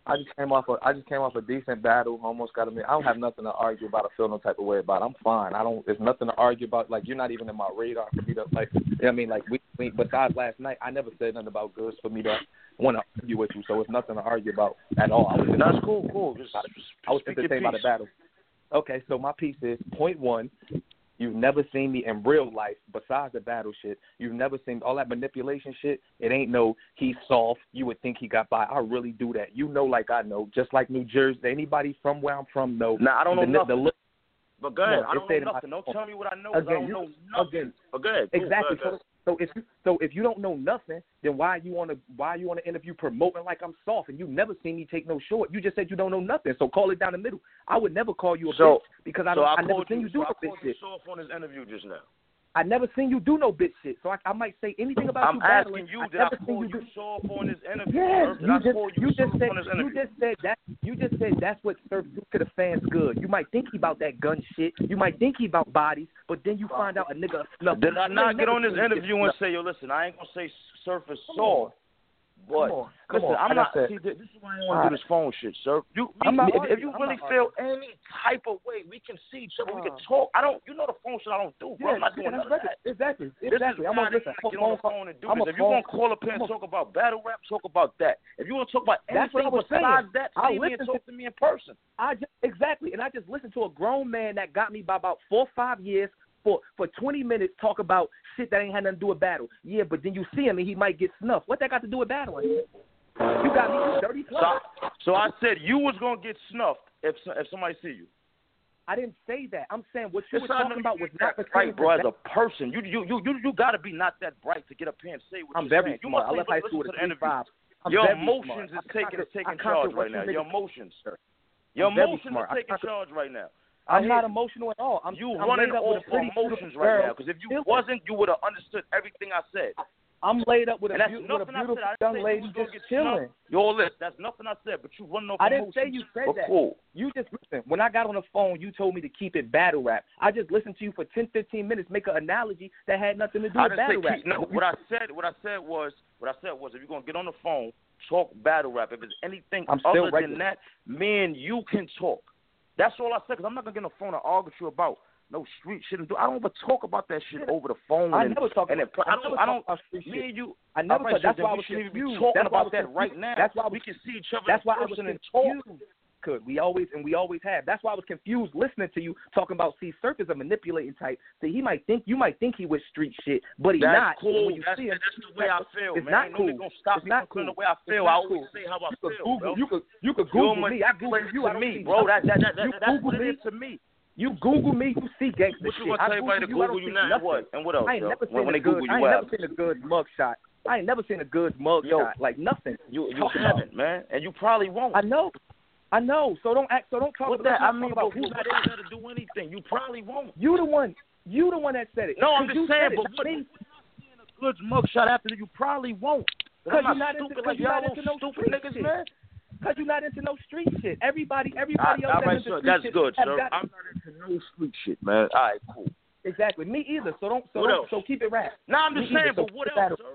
I just came off a I just came off a decent battle. Almost got me. I don't have nothing to argue about or feel no type of way about. I'm fine. I don't. There's nothing to argue about. Like you're not even in my radar for me to like. You know what I mean, like we, we. Besides last night, I never said nothing about Goods for me to want to argue with you. So it's nothing to argue about at all. I was That's cool. Cool. Just, I was entertained by the battle. Okay, so my piece is point one. You've never seen me in real life besides the battle shit. You've never seen all that manipulation shit. It ain't no he's soft. You would think he got by. I really do that. You know like I know. Just like New Jersey. Anybody from where I'm from know. Nah, I don't know the, nothing. The, but go ahead. no, I don't know nothing. My, Don't tell me what I know. Again, I don't you, know nothing. Again, but go ahead. Cool, exactly. Go ahead. So, so if you so if you don't know nothing, then why you want to why you want to interview promoting like I'm soft and you've never seen me take no short? You just said you don't know nothing. So call it down the middle. I would never call you a so, bitch because I so don't. I, I never seen you, you do so no I bitch called shit. you soft on his interview just now. I never seen you do no bitch shit, so I, I might say anything about I'm you asking battling. you, I did I never call seen you do... soft on his interview? Yes, Did you I just call you, you just soft said on his you interview? just said that you just said that's what Surf do to the fans good. You might think he about that gun shit. You might think he about bodies, but then you find out a nigga snuff. Did I not get on this interview and say, yo, listen, I ain't gonna say Surf is soft. But Come on, come listen, on. I'm like not. See, this is why I don't want to do this phone shit, sir. You, I'm me, not if, arguing, if you I'm really not feel any type of way, we can see each other. We can Uh, talk. I don't. You know the phone shit I don't do, bro. Yeah, I'm not doing yeah, none of that. Exactly, This exactly. is I'm why gonna I listen. didn't get on the phone and do I'm this. If a you want to phone- call up here and I'm a- talk about battle rap, talk about that. If you want to talk about That's what anything I was besides saying. that, I'll see me and listen talk to me in person. I just, exactly, and I just listened to a grown man that got me by about four or five years for for twenty minutes talk about shit that ain't had nothing to do with battle. Yeah, but then you see him and he might get snuffed. What that got to do with battling? You got me thirty plus. So, so I said you was gonna get snuffed if if somebody see you. I didn't say that. I'm saying what you It's were talking about was not the right, same. bro. As a person, you you you you, you got to be not that bright to get up here and say what I'm you're very saying. You smart. must I left say, high school with listen a to the three interview. five. I'm Your very emotions smart. is taking I taking conquered charge what right you now. niggas- Your emotions, sir. your I'm very emotions smart. are I taking conquered- charge right now. I'm I not hate emotional at all. I'm you I'm running laid up off with a pretty emotions beautiful right girl. now. Because if you Listen, wasn't, you would have understood everything I said. I'm laid up with a, And that's be- with a nothing I beautiful said. I young didn't say lady you was gonna just get chilling. snubbed. Your list. That's nothing I said. But you running off I didn't emotions. say you said but that. Cool. You just listen. When I got on the phone, you told me to keep it battle rap. I just listened to you for ten, fifteen minutes, make an analogy that had nothing to do I with didn't say battle rap. keep, no. What I said, what I said was, what I said was, if you're gonna get on the phone, talk battle rap. If it's anything I'm still other than regular. that, me and you can talk. That's all I said. Because I'm not gonna get on the phone and argue with you about no street shit. And do I don't even talk about that shit over the phone. I and, never talk and about. it, I don't. never I don't. talk about street Me shit. and you. I never. Right, Talk, that's so why I we was shouldn't even be confused. talking That's why I about was that confused. right now. That's why I was, we can see each other That's in why I was person and talk. confused. Could we always and we always have. That's why I was confused listening to you talking about. See, Surf is a manipulating type. So he might think you might think he was street shit, but he That's not. cool. When you That's, see him, that's the way I feel, it's man. not Ain't cool. nobody gonna stop It's me not from feeling cool. the way I It's feel. not I always cool. say how I You could feel, Google. bro. You could you could You're Google me. I Google manipulating you. I to don't me, see bro. That, that, that, that, you that's Google what it me. is to me. You Google me, you see gangster What you shit. gonna tell I everybody to Google you, I Google don't you see now? nothing. What? And what else, I ain't yo? never When, seen when a they Google good. you, I ain't what never happens? seen a good mug shot. I ain't never seen a good mug Yo, shot. Like nothing. You you Talk haven't, about. man, and you probably won't. I know. I know. So don't act. So don't talk What about. that? I Talk mean, about but who's not able to do anything? You probably won't. you the one. You the one that said it. No, I'm 'Cause just you saying. said it, But not what? me. Good mugshot after that, you probably won't. But I'm Cause you're not not into. stupid Cause like you're y'all not little into no stupid street niggas, shit. man. Cause you're not into no street shit. Everybody, All everybody else right, that's into sir. street That's shit good, have sir. got- I'm not into no street shit, man. All right, cool. Exactly. Me either. So don't. So What don't. else? So keep it rap. No, I'm just Me saying. either, so But what keep it else, battle. sir?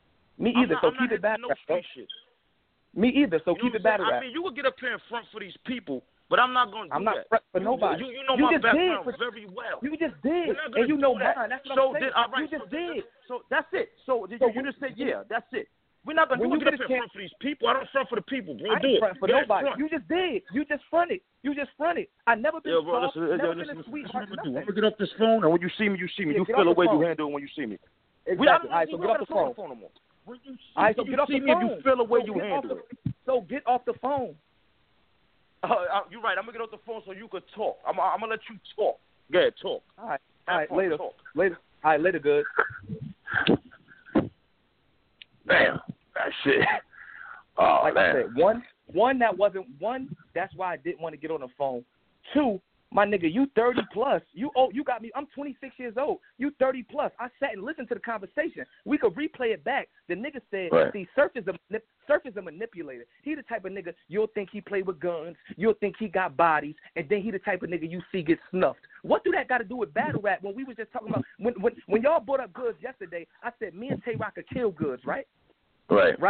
Me I'm either. not, So I'm keep not it battle into no rap. bro. street shit. Me either. So You keep know it what I'm battle saying? rap. I mean, you would get up here in front for these people, but I'm not going to do I'm not that. front for You- nobody. You, you know You my just did background for- very well. You just did, We're not gonna and you know do that. mine. That's what so I'm saying. Then, all right, you just so, did. So that's it. So did So you, you when- just said, yeah, that's it. We're not going to when do you get get up a here in chance- front for these people. I don't front for the people, bro. I Do ain't it. front for Get in nobody. front. You just did. You just fronted. You just fronted. I never been Yo, bro, soft, listen, yo, never listen, been a listen, sweetheart. listen what I'm nothing. gonna do. I'm gonna get off this phone, and when you see me, you see me. Yeah, you get feel off the way the you phone. handle it when you see me. Exactly. We, I, All right, so we get off gotta the talk phone. on phone no more. When you see, All right, so you get off see the me, phone. if you feel the way So you get off handle the- it. So get off the phone. Uh, uh, you're right. I'm gonna get off the phone so you could talk. I'm, I'm gonna let you talk. Go ahead, talk. All right. Have All right. fun, Later. talk. Later. All right. Later. Good. Damn, that shit. Oh, Like man. I said, one, one that wasn't one. That's why I didn't want to get on the phone. Two, my nigga, you thirty plus. You oh, you got me. I'm twenty-six years old. You thirty plus. I sat and listened to the conversation. We could replay it back. The nigga said, Right. "See, Surf is a manip- Surf is a manipulator. He the type of nigga you'll think he play with guns. You'll think he got bodies, and then he the type of nigga you see get snuffed. What do that got to do with battle rap? When we was just talking about when when when y'all brought up Goods yesterday, I said me and Tay Rock could kill Goods, right? Right. Right?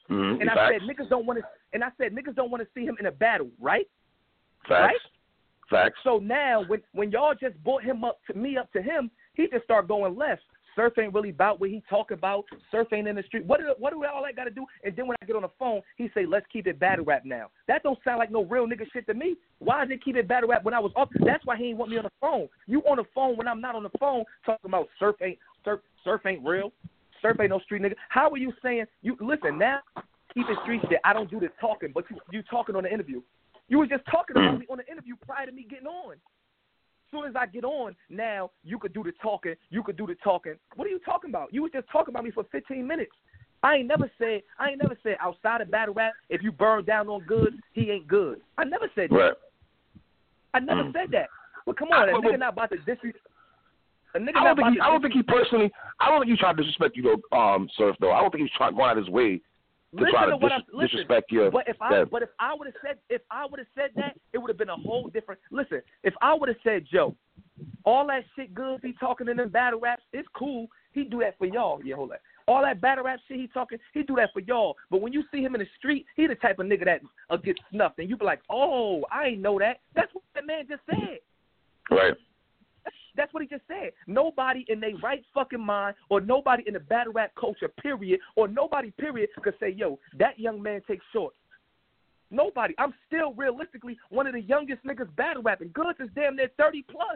Mm-hmm. And I Facts. said niggas don't want to. And I said niggas don't want to see him in a battle, right? Facts. Right. Facts. So now, when when y'all just brought him up to me up to him, he just start going left. Surf ain't really about what he talk about. Surf ain't in the street. What do, what do all that got to do? And then when I get on the phone, he say, let's keep it battle rap now. That don't sound like no real nigga shit to me. Why did they keep it battle rap when I was off? That's why he ain't want me on the phone. You on the phone when I'm not on the phone talking about surf ain't surf, surf ain't real. Surf ain't no street nigga. How are you saying, you listen, now keep it street shit. I don't do this talking, but you, you talking on the interview. You was just talking about me on the interview prior to me getting on. As soon as I get on, now you could do the talking. You could do the talking. What are you talking about? You was just talking about me for fifteen minutes. I ain't never said. I ain't never said outside of battle rap, if you burn down on goods, he ain't good. I never said that. Right. I never Mm. said that. But come on, I, a but, nigga not about to disrespect. A nigga I not don't about think he, to I don't think he personally. I don't think he tried to disrespect you though, um, Surf. Though I don't think he's trying going out his way to Listen try to, to what dis- I'm, listen, disrespect you. But if I that. but if I would have said if I would have said that, it would have been a whole different. Listen, if I would have said, Joe, all that shit good he talking in them battle raps, it's cool. He do that for y'all. Yeah, hold on. All that battle rap shit he talking, he do that for y'all. But when you see him in the street, he the type of nigga that uh, gets snuffed, and you be like, oh, I ain't know that. That's what that man just said. Right. That's what he just said. Nobody in their right fucking mind or nobody in the battle rap culture, period, or nobody, period, could say, yo, that young man takes shorts. Nobody. I'm still realistically one of the youngest niggas battle rapping. Goods is damn near thirty plus.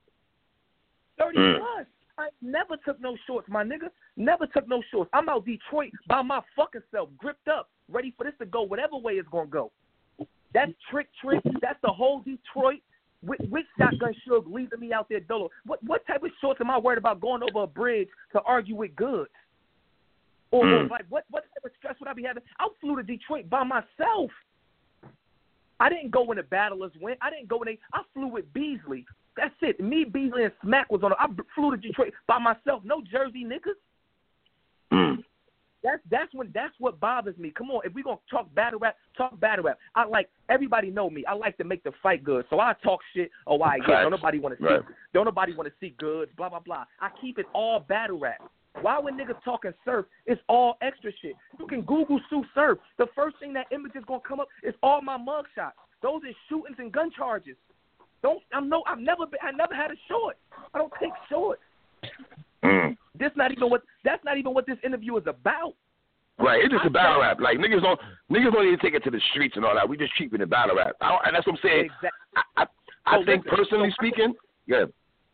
thirty Mm. plus. I never took no shorts, my nigga. Never took no shorts. I'm out Detroit by my fucking self, gripped up, ready for this to go whatever way it's going to go. That's Trick Trick. That's the whole Detroit. With, with Shotgun Suge leaving me out there dolo. What what type of shorts am I worried about going over a bridge to argue with Goods? Or, Mm. or like what what type of stress would I be having? I flew to Detroit by myself. I didn't go in the battlers went. I didn't go in. A, I flew with Beasley. That's it. Me, Beasley, and Smack was on. I flew to Detroit by myself. No Jersey niggas. Mm. That's that's when that's what bothers me. Come on, if we gonna talk battle rap, talk battle rap. I like everybody know me. I like to make the fight good, so I talk shit. Oh, I yeah. Don't nobody want to see. Right. Don't nobody want to see goods. Blah blah blah. I keep it all battle rap. Why when niggas talking surf, it's all extra shit. You can Google Sue Surf. The first thing that image is gonna come up is all my mug shots. Those are shootings and gun charges. Don't I'm no. I've never been. I never had a short. I don't take shorts. Mm. This not even what. That's not even what this interview is about. Right, it's just a battle rap. Like niggas don't niggas don't even take it to the streets and all that. We just keeping it battle rap. I don't, and that's what I'm saying. Exactly. I I, I So think listen, personally so- speaking, yeah.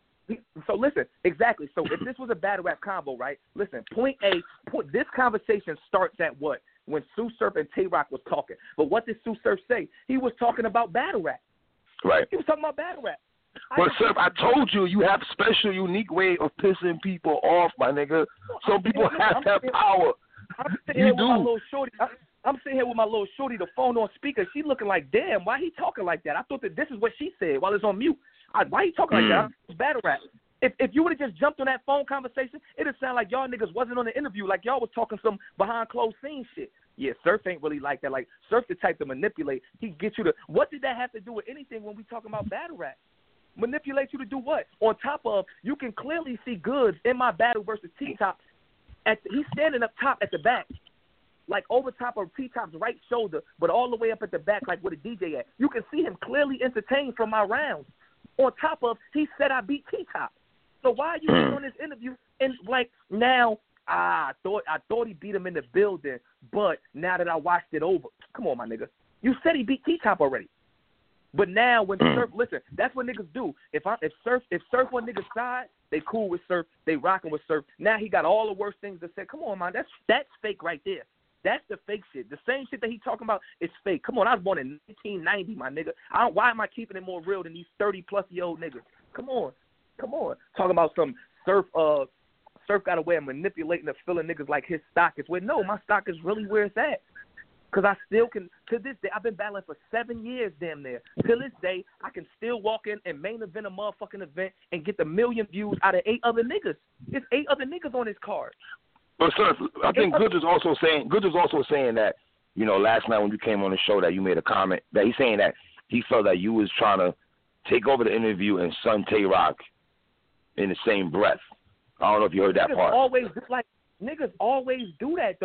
So listen, exactly. So if this was a battle rap combo, right? Listen, point A, point, this conversation starts at what? When Sue Surf and Tay-Rock was talking. But what did Sue Surf say? He was talking about battle rap. Right. He was talking about battle rap. But Surf, I told you, you have special, unique way of pissing people off, my nigga. Some people have that power. I'm sitting You here do. with my little shorty. I, I'm sitting here with my little shorty, the phone on speaker. She looking like, damn, why he talking like that? I thought that this is what she said while it's on mute. I, why he talking Mm. like that? It's battle rap. If if you would have just jumped on that phone conversation, it'd sound like y'all niggas wasn't on the interview, like y'all was talking some behind closed scene shit. Yeah, Surf ain't really like that. Like, Surf the type to manipulate. He get you to – what did that have to do with anything when we talking about battle rap? Manipulate you to do what? On top of, you can clearly see Goods in my battle versus T-Top. At the, he's standing up top at the back, like over top of T-Top's right shoulder, but all the way up at the back like where the D J at. You can see him clearly entertained from my rounds. On top of, he said I beat T-Top. So why are you mm. on this interview and like now, ah, I thought I thought he beat him in the building, but now that I watched it over, come on, my nigga. You said he beat T-Top already. But now when mm. Surf, listen, that's what niggas do. If I if Surf if Surf on niggas' side, they cool with Surf, they rocking with Surf. Now he got all the worst things to say. Come on, man, that's that's fake right there. That's the fake shit. The same shit that he talking about is fake. Come on, I was born in nineteen ninety, my nigga. I don't, why am I keeping it more real than these thirty plus year old niggas? Come on, come on. Talking about some Surf. Uh, Surf got a way of manipulating and feeling niggas like his stock is where. No, my stock is really where it's at. Because I still can, to this day, I've been battling for seven years damn near. To this day, I can still walk in and main event a motherfucking event and get the million views out of eight other niggas. There's eight other niggas on this card. But Surf, I think Goods is also saying Goods is also saying that, you know, last night when you came on the show that you made a comment that he's saying that he felt that you was trying to take over the interview and Son Tay-Rock in the same breath. I don't know if you heard that niggas part. Always like niggas always do that though. Like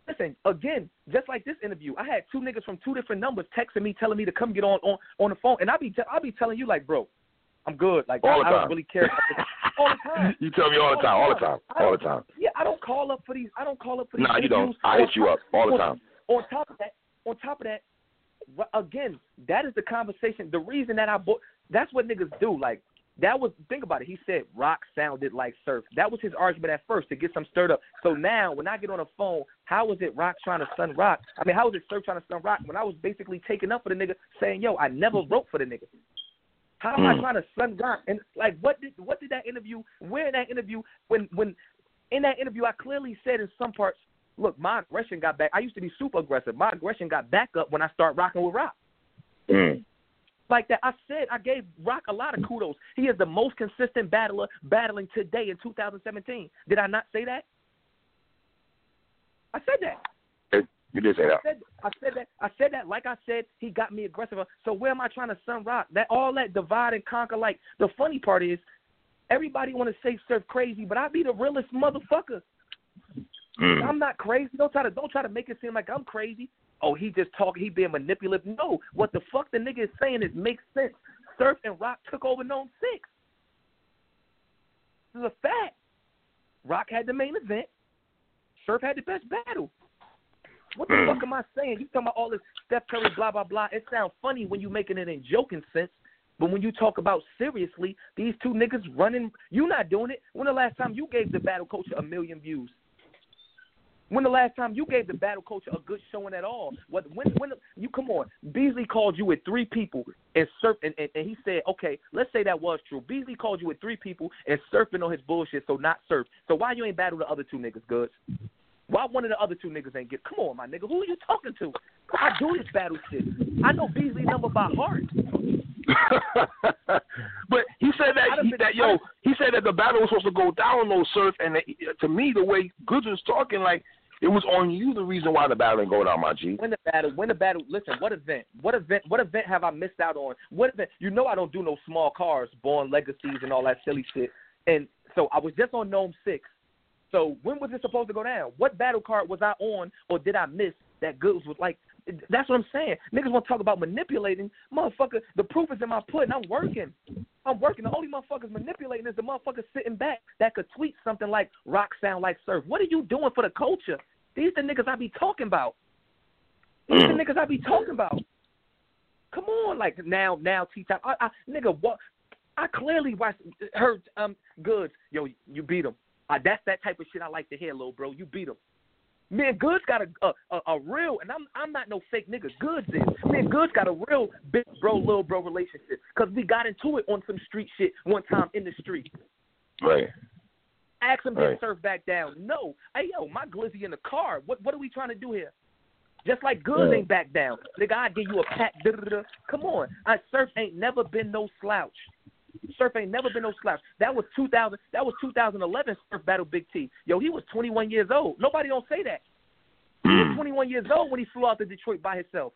listen, again, just like this interview, I had two niggas from two different numbers texting me, telling me to come get on on, on the phone, and I be t- I be telling you like, bro, I'm good. Like all I, I don't really care about this. All the time. You tell me all the time, all the time, all the time. Yeah, I don't call up for these. I don't call up for these. Nah, you interviews. don't. I hit you up all the time. On, on top of that, on top of that, again, that is the conversation. The reason that I bought. That's what niggas do. Like. That was, think about it. He said Rock sounded like Surf. That was his argument at first to get some stirred up. So now when I get on the phone, how is it Rock trying to stun Rock? I mean, how is it Surf trying to stun Rock when I was basically taking up for the nigga saying, yo, I never wrote for the nigga. How am mm. I trying to stun Rock? And like, what did what did that interview, where in that interview, when, when in that interview I clearly said in some parts, look, my aggression got back. I used to be super aggressive. My aggression got back up when I started rocking with Rock. Mm. Like that, I said, I gave Rock a lot of kudos. He is the most consistent battler battling today in two thousand seventeen. Did I not say that? I said that. You did say that. I said, I said that. I said that. Like I said, he got me aggressive. So where am I trying to sun Rock? That all that divide and conquer. Like the funny part is, everybody want to say Surf crazy, but I be the realest motherfucker. Mm. I'm not crazy. Don't try to don't try to make it seem like I'm crazy. Oh, he just talking, he being manipulative. No, what the fuck the nigga is saying is makes sense. Surf and Rock took over Gnome six. This is a fact. Rock had the main event. Surf had the best battle. What the fuck am I saying? You talking about all this Steph Curry, blah, blah, blah. It sounds funny when you making it in joking sense, but when you talk about seriously, these two niggas running, you not doing it. When the last time you gave the battle culture a million views? When the last time you gave the battle culture a good showing at all? What when when you come on? Beasley called you with three people and surf and, and, and he said, okay, let's say that was true. Beasley called you with three people and surfing on his bullshit, so not Surf. So why you ain't battle the other two niggas, Goods? Why one of the other two niggas ain't get? Come on, my nigga, who are you talking to? I do this battle shit. I know Beasley number by heart. But he said that, he, that yo, he said that the battle was supposed to go down no Surf, and that, to me, the way Goods was talking, like. It was on you the reason why the battle didn't go down, my G. When the battle, when the battle, listen, what event? What event What event have I missed out on? What event? You know I don't do no small cars, Born Legacies and all that silly shit. And so I was just on Gnome six. So when was it supposed to go down? What battle card was I on or did I miss that Goods was like? That's what I'm saying. Niggas want to talk about manipulating. Motherfucker, the proof is in my pudding. I'm working. I'm working. The only motherfuckers manipulating is the motherfuckers sitting back that could tweet something like Rock sound like Surf. What are you doing for the culture? These the niggas I be talking about. These the niggas I be talking about. Come on, like now, now, T-Top. I, I, nigga, what? I clearly watched, heard um Goods. Yo, you beat him. Uh, that's that type of shit I like to hear, little bro. You beat him. Me and Goods got a a, a, a real, and I'm I'm not no fake nigga. Goods is. Me and Goods got a real big bro, little bro relationship because we got into it on some street shit one time in the street. Right. Ask him right. to surf back down. No. Hey, yo, my glizzy in the car. What what are we trying to do here? Just like Goods yeah. ain't back down. Nigga, I give you a pat. Da, da, da. Come on. I, Surf ain't never been no slouch. Surf ain't never been no slouch. That was two thousand. That was two thousand eleven Surf battle Big T. Yo, he was twenty-one years old. Nobody don't say that. He was twenty-one years old when he flew out to Detroit by himself.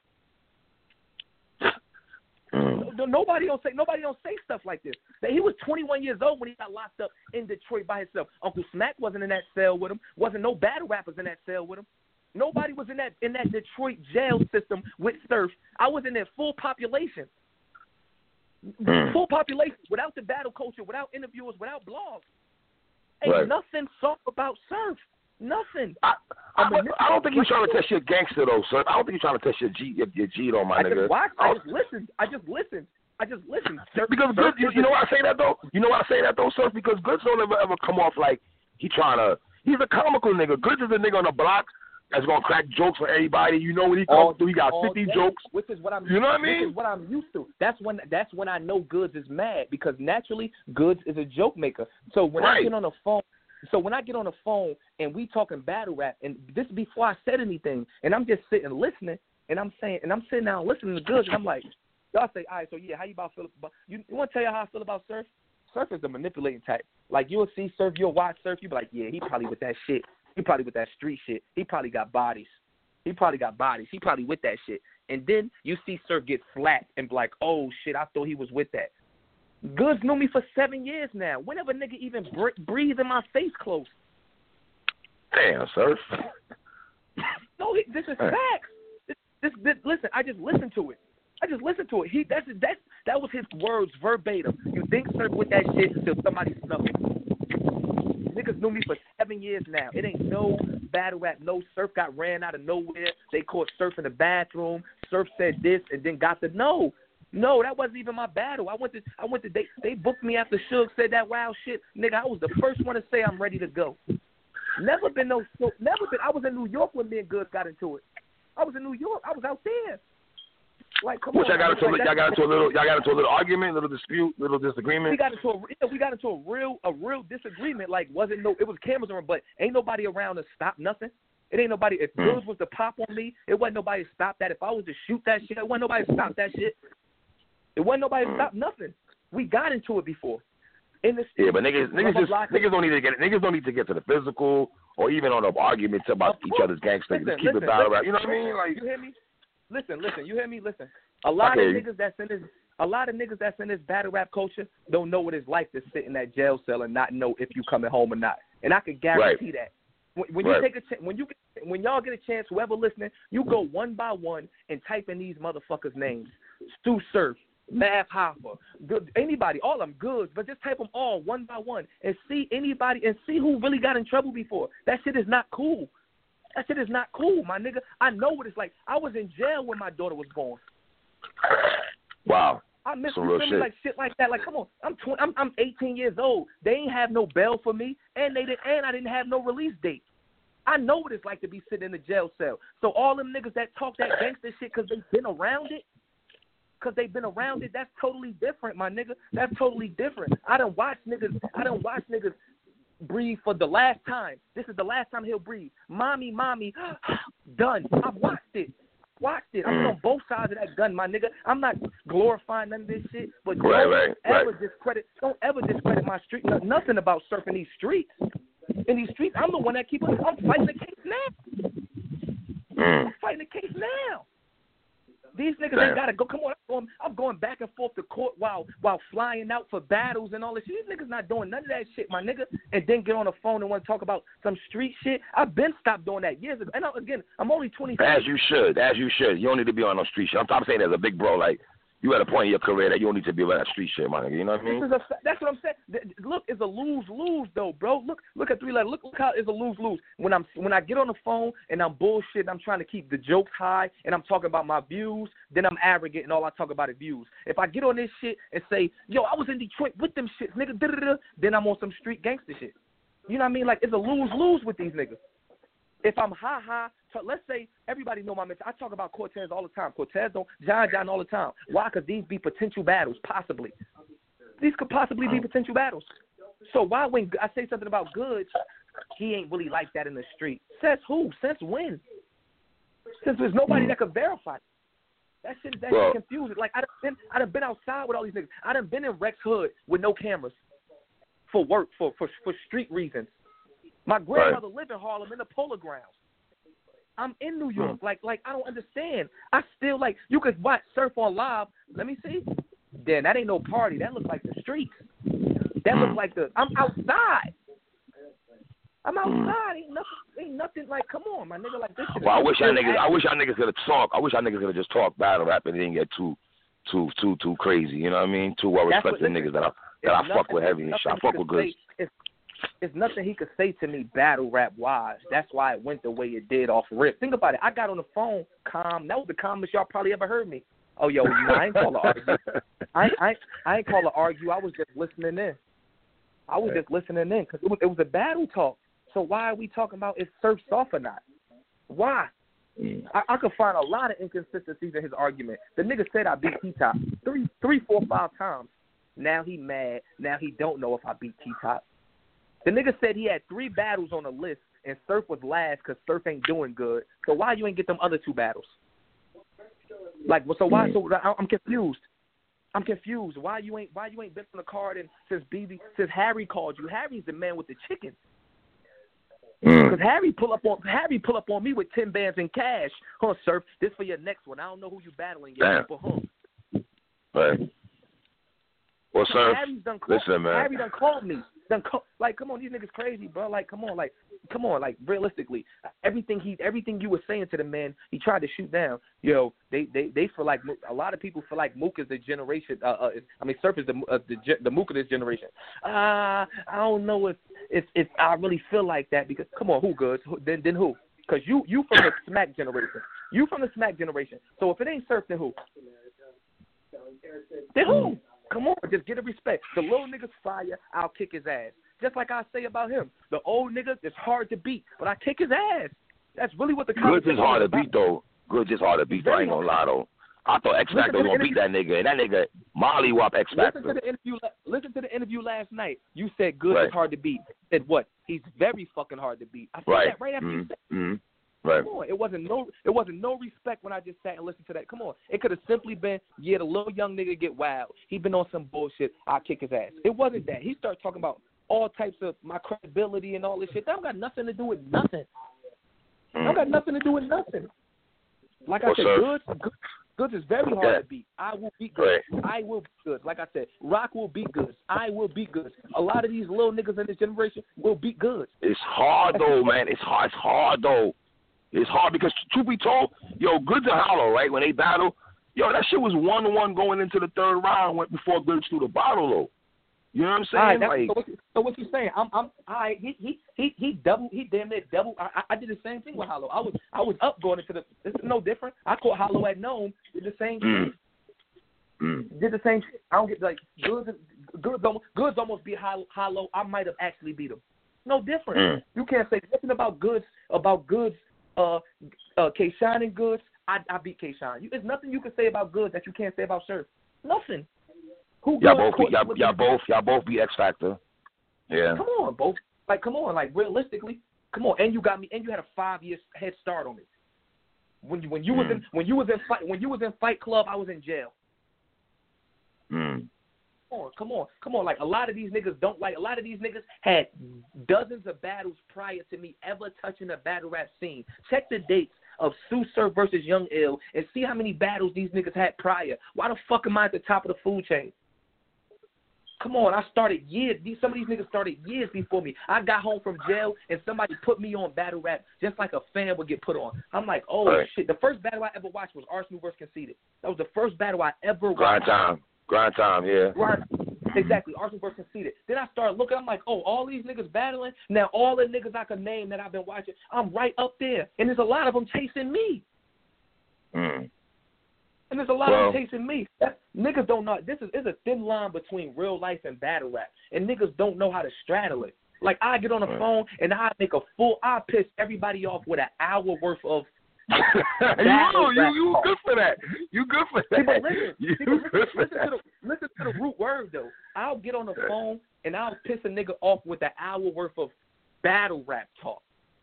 No, nobody don't say nobody don't say stuff like this. That he was twenty-one years old when he got locked up in Detroit by himself. Uncle Smack wasn't in that cell with him. Wasn't no battle rappers in that cell with him. Nobody was in that in that Detroit jail system with Surf. I was in there full population. Mm. Full population without the battle culture, without interviewers, without blogs. Ain't right. nothing soft about Surf. Nothing. I, I, I don't think he's trying to test your gangster though, sir. I don't think he's trying to test your G, your, your G though, my I nigga. Just watched, I just listened. I just listened. I just listened. Surf, because Surf, Goods, you, you know why I say that though? You know why I say that though, sir? Because Goods don't ever ever come off like he trying to. He's a comical nigga. Goods is a nigga on the block that's gonna crack jokes for everybody. You know when he comes through, he got fifty day, jokes. Which is what I'm. You know what I mean? Which is what I'm used to. That's when. That's when I know Goods is mad because naturally Goods is a joke maker. So when right. I get on the phone. So when I get on the phone and we talking battle rap, and this before I said anything, and I'm just sitting listening, and I'm saying, and I'm sitting down listening to Goods, and I'm like, y'all say, all right, so yeah, how you about feel about? You, you want to tell you how I feel about Surf? Surf is the manipulating type. Like you'll see Surf, you'll watch Surf, you be like, yeah, he probably with that shit. He probably with that street shit. He probably got bodies. He probably got bodies. He probably with that shit. And then you see Surf get slapped and be like, oh shit, I thought he was with that. Goods knew me for seven years now. Whenever nigga even breathe in my face close. Damn, Surf. No, this is facts. This, this, this, listen, I just listened to it. I just listened to it. He that's that's that was his words verbatim. You think Surf with that shit until somebody snuck it. Niggas knew me for seven years now. It ain't no battle rap. No Surf got ran out of nowhere. They caught Surf in the bathroom. Surf said this and then got the no. No, that wasn't even my battle. I went to I went to they they booked me after Suge said that wild shit. Nigga, I was the first one to say I'm ready to go. Never been no never been I was in New York when me and Goods got into it. I was in New York. I was out there. Like, come Which on. y'all got into, like, y'all got into a little, y'all got into a little argument, little dispute, little disagreement. We got into a, we got into a real, a real disagreement. Like, wasn't no, it was cameras around, but ain't nobody around to stop nothing. It ain't nobody. If mm. Goods was to pop on me, it wasn't nobody to stop that. If I was to shoot that shit, it wasn't nobody to stop that shit. It wasn't nobody to mm. stop nothing. We got into it before. In the yeah, but niggas, niggas just, niggas don't need to get, niggas don't need to get to the physical or even on the arguments about each other's gangster. Just keep listen, it battle listen, rap. You know what I mean? Like, you hear me? Listen, listen. You hear me? Listen. A lot of niggas that's in this, a lot of niggas that's in this battle rap culture don't know what it's like to sit in that jail cell and not know if you coming home or not. And I can guarantee right. that. When, when right. you take a ch- when you when y'all get a chance, whoever listening, you go one by one and type in these motherfuckers' names: Stu Surf, Math Hoffa, good, anybody, all of them Goods, but just type them all one by one and see anybody and see who really got in trouble before. That shit is not cool. That shit is not cool, my nigga. I know what it's like. I was in jail when my daughter was born. Wow. I miss Some real shit. like shit like that. Like, come on, I'm twenty, I'm I'm eighteen years old. They ain't have no bail for me, and they did, and I didn't have no release date. I know what it's like to be sitting in a jail cell. So all them niggas that talk that gangster shit because they've been around it, because they've been around it, that's totally different, my nigga. That's totally different. I done watch niggas. I done watch niggas breathe for the last time. This is the last time he'll breathe. Mommy, mommy, done. I've watched it. Watched it. I'm on both sides of that gun, my nigga. I'm not glorifying none of this shit, but right, don't right, ever right. discredit. Don't ever discredit my street. No, nothing about surfing these streets. In these streets, I'm the one that keep. I'm fighting the case now. Mm. I'm fighting the case now. These niggas Damn. ain't gotta go. Come on, I'm going, I'm going back and forth to court while while flying out for battles and all this shit. These niggas not doing none of that shit, my nigga. And then get on the phone and want to talk about some street shit. I've been stopped doing that years ago. And I, again, I'm only twenty-three. As you should, as you should. You don't need to be on no street shit. I'm, I'm saying as a big bro, like, you at a point in your career that you don't need to be on that street shit, my nigga. You know what I mean? This is a, that's what I'm saying. Look, it's a lose-lose though, bro. Look, look at three letters. Look, look how it's a lose-lose. When I'm when I get on the phone and I'm bullshitting, I'm trying to keep the jokes high and I'm talking about my views. Then I'm arrogant and all I talk about is views. If I get on this shit and say, yo, I was in Detroit with them shits, nigga, da-da-da, then I'm on some street gangster shit. You know what I mean? Like, it's a lose-lose with these niggas. If I'm ha-ha, so let's say everybody know my mention. I talk about Cortez all the time. Cortez don't, John John all the time. Why? Because these be potential battles, possibly. These could possibly be potential battles. So why when I say something about Goods, he ain't really like that in the street? Says who? Since when? Since there's nobody that could verify it. That shit, that well, shit confusing. Like, I done been, I done been outside with all these niggas. I done been in Rex Hood with no cameras for work, for, for, for street reasons. My grandmother right. lived in Harlem in the Polo Grounds. I'm in New York. Like, like I don't understand. I still, like, you could watch Surf on Live. Let me see. Then that ain't no party. That looks like the streets. That looks like the, I'm outside. I'm outside. Ain't nothing, ain't nothing like, come on, my nigga, like this shit. Well, I wish y'all niggas, I wish y'all niggas could have talk. I wish y'all niggas could have just talked battle rap and didn't get too, too, too, too crazy. You know what I mean? Too well respected niggas that I, that I fuck with heavy and shit. I fuck with Goods. It's, it's nothing he could say to me battle rap wise. That's why it went the way it did off rip. Think about it. I got on the phone calm. That was the calmest y'all probably ever heard me. Oh, yo, you know, I ain't call to argue. I, I, I ain't call to argue. I was just listening in. I was just listening in because it was, it was a battle talk. So why are we talking about if Surf's off or not? Why? I, I could find a lot of inconsistencies in his argument. The nigga said I beat T-Top three, three, four, five times. Now he mad. Now he don't know if I beat T-Top. The nigga said he had three battles on the list, and Surf was last because Surf ain't doing good. So why you ain't get them other two battles? Like, so why? So I'm confused. I'm confused. Why you ain't? Why you ain't been on the card? And since B B, since Harry called you, Harry's the man with the chicken. Because Harry pull up on Harry pull up on me with ten bands in cash. Huh, Surf? This for your next one. I don't know who you battling yet. But huh? Right. Well, Surf, Harry's done called, listen, man. Harry done called me. Done co- like, come on, these niggas crazy, bro. Like, come on, like, come on, like, realistically, everything he, everything you were saying to the man, he tried to shoot down. Yo, they, they, they feel like a lot of people feel like Mook is the generation. Uh, uh I mean, Surf is the uh, the the Mook of this generation. Ah, uh, I don't know if if if I really feel like that because come on, who good? Who, then then who? Because you you from the Smack generation. You from the Smack generation. So if it ain't Surf, then who? Then who? Come on, just get a respect. The little nigga's fire, I'll kick his ass. Just like I say about him. The old nigga is hard to beat, but I kick his ass. That's really what the Goods is hard to beat, though. Goods is hard to beat, though. I ain't gonna lie, though. I thought X Factor was gonna beat that nigga, and that nigga Molly whopped X Factor. Listen to the interview. Listen to the interview last night. You said Goods right. is hard to beat. You said what? He's very fucking hard to beat. I said right. that right after mm-hmm. you said. Mm-hmm. Right. Come on, it wasn't no, it wasn't no respect when I just sat and listened to that. Come on, it could have simply been, yeah, the little young nigga get wild. He been on some bullshit. I'll kick his ass. It wasn't that. He started talking about all types of my credibility and all this shit. That don't got nothing to do with nothing. That don't got nothing to do with nothing. Like I What's said, up? Goods, Goods, Goods is very hard yeah. to beat. I will beat Goods. Right. I will beat Goods. Like I said, Rock will beat Goods. I will beat Goods. A lot of these little niggas in this generation will beat Goods. It's hard though, man. It's hard. It's hard though. It's hard because, truth be told, yo, Goods and Hollow, right, when they battle, yo, that shit was one to one going into the third round before Goods threw the bottle, though. You know what I'm saying? All right, like, so, what you, so what you saying? I'm, I'm, I, he, he, he, he double, he damn near double. I, I did the same thing with Hollow. I was, I was up going into the. It's no different. I caught Hollow at Nome. Did the same mm. shit. Mm. Did the same shit. I don't get like Goods. Goods almost, Goods almost beat Hollow. I might have actually beat him. No different. Mm. You can't say nothing about Goods. About Goods. Uh, uh, K-Shine and Goods. I, I beat K-Shine. There's nothing you can say about Goods that you can't say about Surf. Nothing. Who y'all both, beat, y'all, y'all both, y'all both beat X Factor. Yeah. Come on, both. Like, come on. Like, realistically, come on. And you got me. And you had a five year head start on me. When you when you mm. was in when you was in fight when you was in Fight Club, I was in jail. Mm. Come on, come on, come on. Like a lot of these niggas don't like. A lot of these niggas had dozens of battles prior to me ever touching a battle rap scene. Check the dates of Sue Surf versus Young Ill and see how many battles these niggas had prior. Why the fuck am I at the top of the food chain? Come on, I started years. These some of these niggas started years before me. I got home from jail and somebody put me on battle rap just like a fan would get put on. I'm like, oh right. shit. The first battle I ever watched was Arsenal versus Conceited. That was the first battle I ever watched. Grind time. Grind time, yeah. Right. Exactly. Arsenal versus Conceited. Then I started looking, I'm like, oh, all these niggas battling. Now all the niggas I can name that I've been watching, I'm right up there. And there's a lot of them chasing me. Mm. And there's a lot well, of them chasing me. That, niggas don't know. This is it's a thin line between real life and battle rap. And niggas don't know how to straddle it. Like, I get on the right. phone and I make a full, I piss everybody off with an hour worth of you you you good for that. You good for that. See, but listen, you see, but listen, good for listen, that. to the, listen to the root word, though. I'll get on the phone and I'll piss a nigga off with an hour worth of battle rap talk.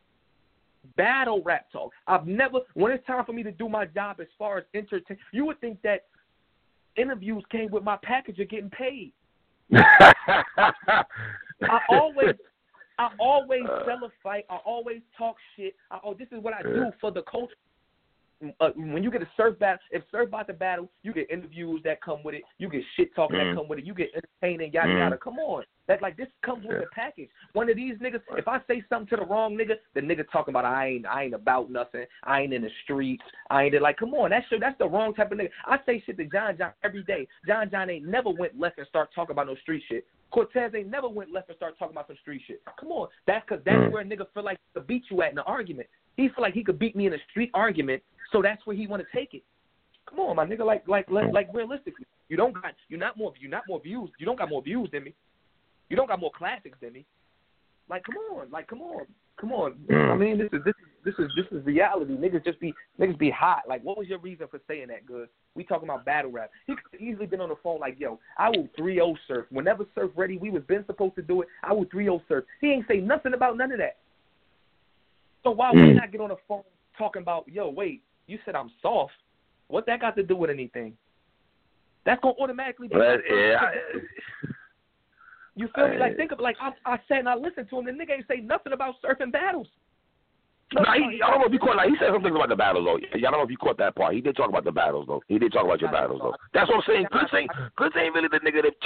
Battle rap talk. I've never, when it's time for me to do my job as far as entertain, you would think that interviews came with my package of getting paid. I always, I always sell a fight. I always talk shit. I, oh, this is what I do for the culture. Uh, when you get a surf battle, if surf about the battle, you get interviews that come with it. You get shit talking mm. that come with it. You get entertaining, yada, mm. yada. Come on. That like this comes with yeah. the package. One of these niggas, if I say something to the wrong nigga, the nigga talking about I ain't I ain't about nothing. I ain't in the streets. I ain't like, come on, that's that's the wrong type of nigga. I say shit to John John every day. John John ain't never went left and start talking about no street shit. Cortez ain't never went left and start talking about some street shit. Come on. That's because that's mm. where a nigga feel like he could beat you at in an argument. He feel like he could beat me in a street argument, so that's where he want to take it. Come on, my nigga, like like like, like realistically, you don't got you not more you not more views. You don't got more views than me. You don't got more classics than me. Like, come on, like, come on, come on. I mean, this is this is this is this is reality. Niggas just be niggas be hot. Like, what was your reason for saying that, Good? We talking about battle rap. He could have easily been on the phone like, yo, I will three oh Surf. Whenever Surf ready, we was been supposed to do it. I will three oh Surf. He ain't say nothing about none of that. So why would I get on the phone talking about, yo, wait, you said I'm soft. What that got to do with anything? That's gonna automatically be. But, yeah, I, you feel me? Like, think of like I, I sat and I listened to him. The nigga ain't say nothing about surfing battles. No, nah, he, I don't know if you caught. Like, he said some things about the battles though. I don't know if you caught that part. He did talk about the battles though. He did talk about your battles though. That's what I'm saying. Good ain't, good ain't really the nigga that try to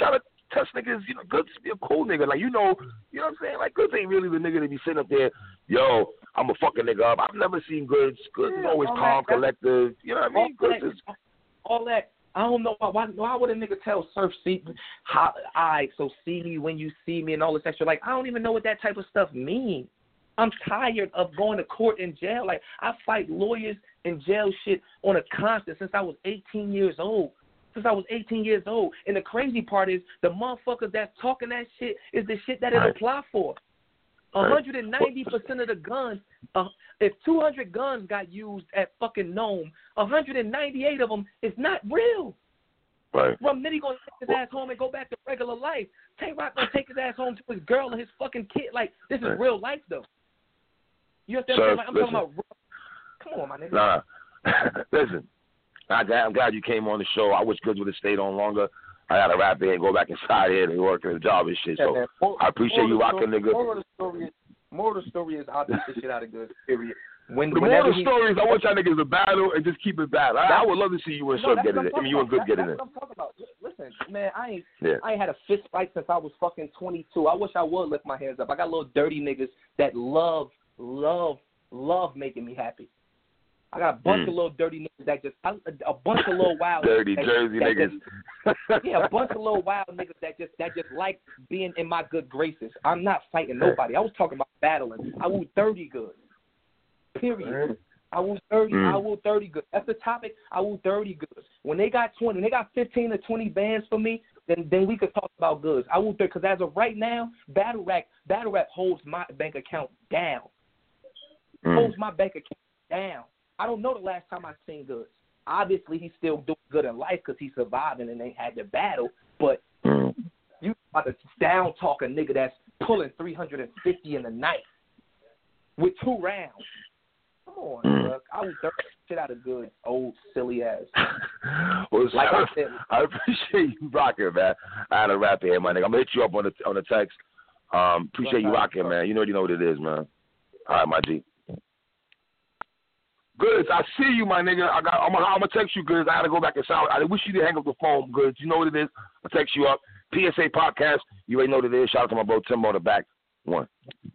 touch niggas, you know, Goods be a cool nigga. Like, you know, you know what I'm saying? Like, Goods ain't really the nigga to be sitting up there, yo, I'm a fucking nigga up. I've never seen Goods. Goods Yeah, is always calm, that, collective. You know what I mean? All Goods that, is... all that. I don't know why. Why, why would a nigga tell Surf, see, how, I so see me when you see me and all this extra? Like, I don't even know what that type of stuff means. I'm tired of going to court and jail. Like, I fight lawyers and jail shit on a constant since I was eighteen years old. Since I was eighteen years old. And the crazy part is the motherfuckers that's talking that shit is the shit that it right. apply for. one hundred ninety percent of the guns, uh, if two hundred guns got used at fucking Nome, one hundred ninety-eight of them is not real. Right. Rum Nitty gonna take his ass home and go back to regular life. Tay-Rock gonna take his ass home to his girl and his fucking kid. Like, this is right. real life, though. You understand what I'm saying? Like, I'm listen. talking about. Come on, my nigga. Nah. Listen, I'm glad you came on the show. I wish Goods would have stayed on longer. I got to wrap it and go back inside here and work at the job and shit. Yeah, so man. More, I appreciate you rocking, nigga. More of the story is, more of the story is I'll beat the shit out of Goods, period. When, the more of the story is I want y'all niggas to battle and just keep it battle. I, I would love to see you and no, Surf get it. I mean, you and Goods get it in. That's what I'm talking about. Listen, man, I ain't, yeah. I ain't had a fist fight since I was fucking twenty-two. I wish I would lift my hands up. I got little dirty niggas that love, love, love making me happy. I got a bunch mm. of little dirty niggas that just, a, a bunch of little wild dirty that, Jersey that niggas. Just, yeah, a bunch of little wild niggas that just that just like being in my good graces. I'm not fighting nobody. I was talking about battling. I woo thirty good. Period. I woo thirty. Mm. I woo thirty good. That's the topic. I woo thirty good. When they got twenty, when they got fifteen or twenty bands for me, then then we could talk about goods. I woo thirty because as of right now, battle rap battle rap holds my bank account down. Mm. Holds my bank account down. I don't know the last time I seen Goods. Obviously, he's still doing good in life because he's surviving and they had to battle. But mm. you about to down talk a nigga that's pulling three hundred fifty in the night with two rounds. Come on, mm. bro. I was thirty shit out of Goods, old silly ass. Well, like sir, I said, I appreciate you rocking, man. I had a rap here, my nigga. I'm gonna hit you up on the on the text. Um, appreciate you rocking, man. You know you know what it is, man. All right, my G. Goods, I see you, my nigga. I got. I'm gonna, I'm gonna text you, Goods. I gotta go back and sound. I wish you didn't hang up the phone, Goods. You know what it is. I'll text you up. P S A podcast. You already know what it is. Shout out to my bro Timbo on the back. One.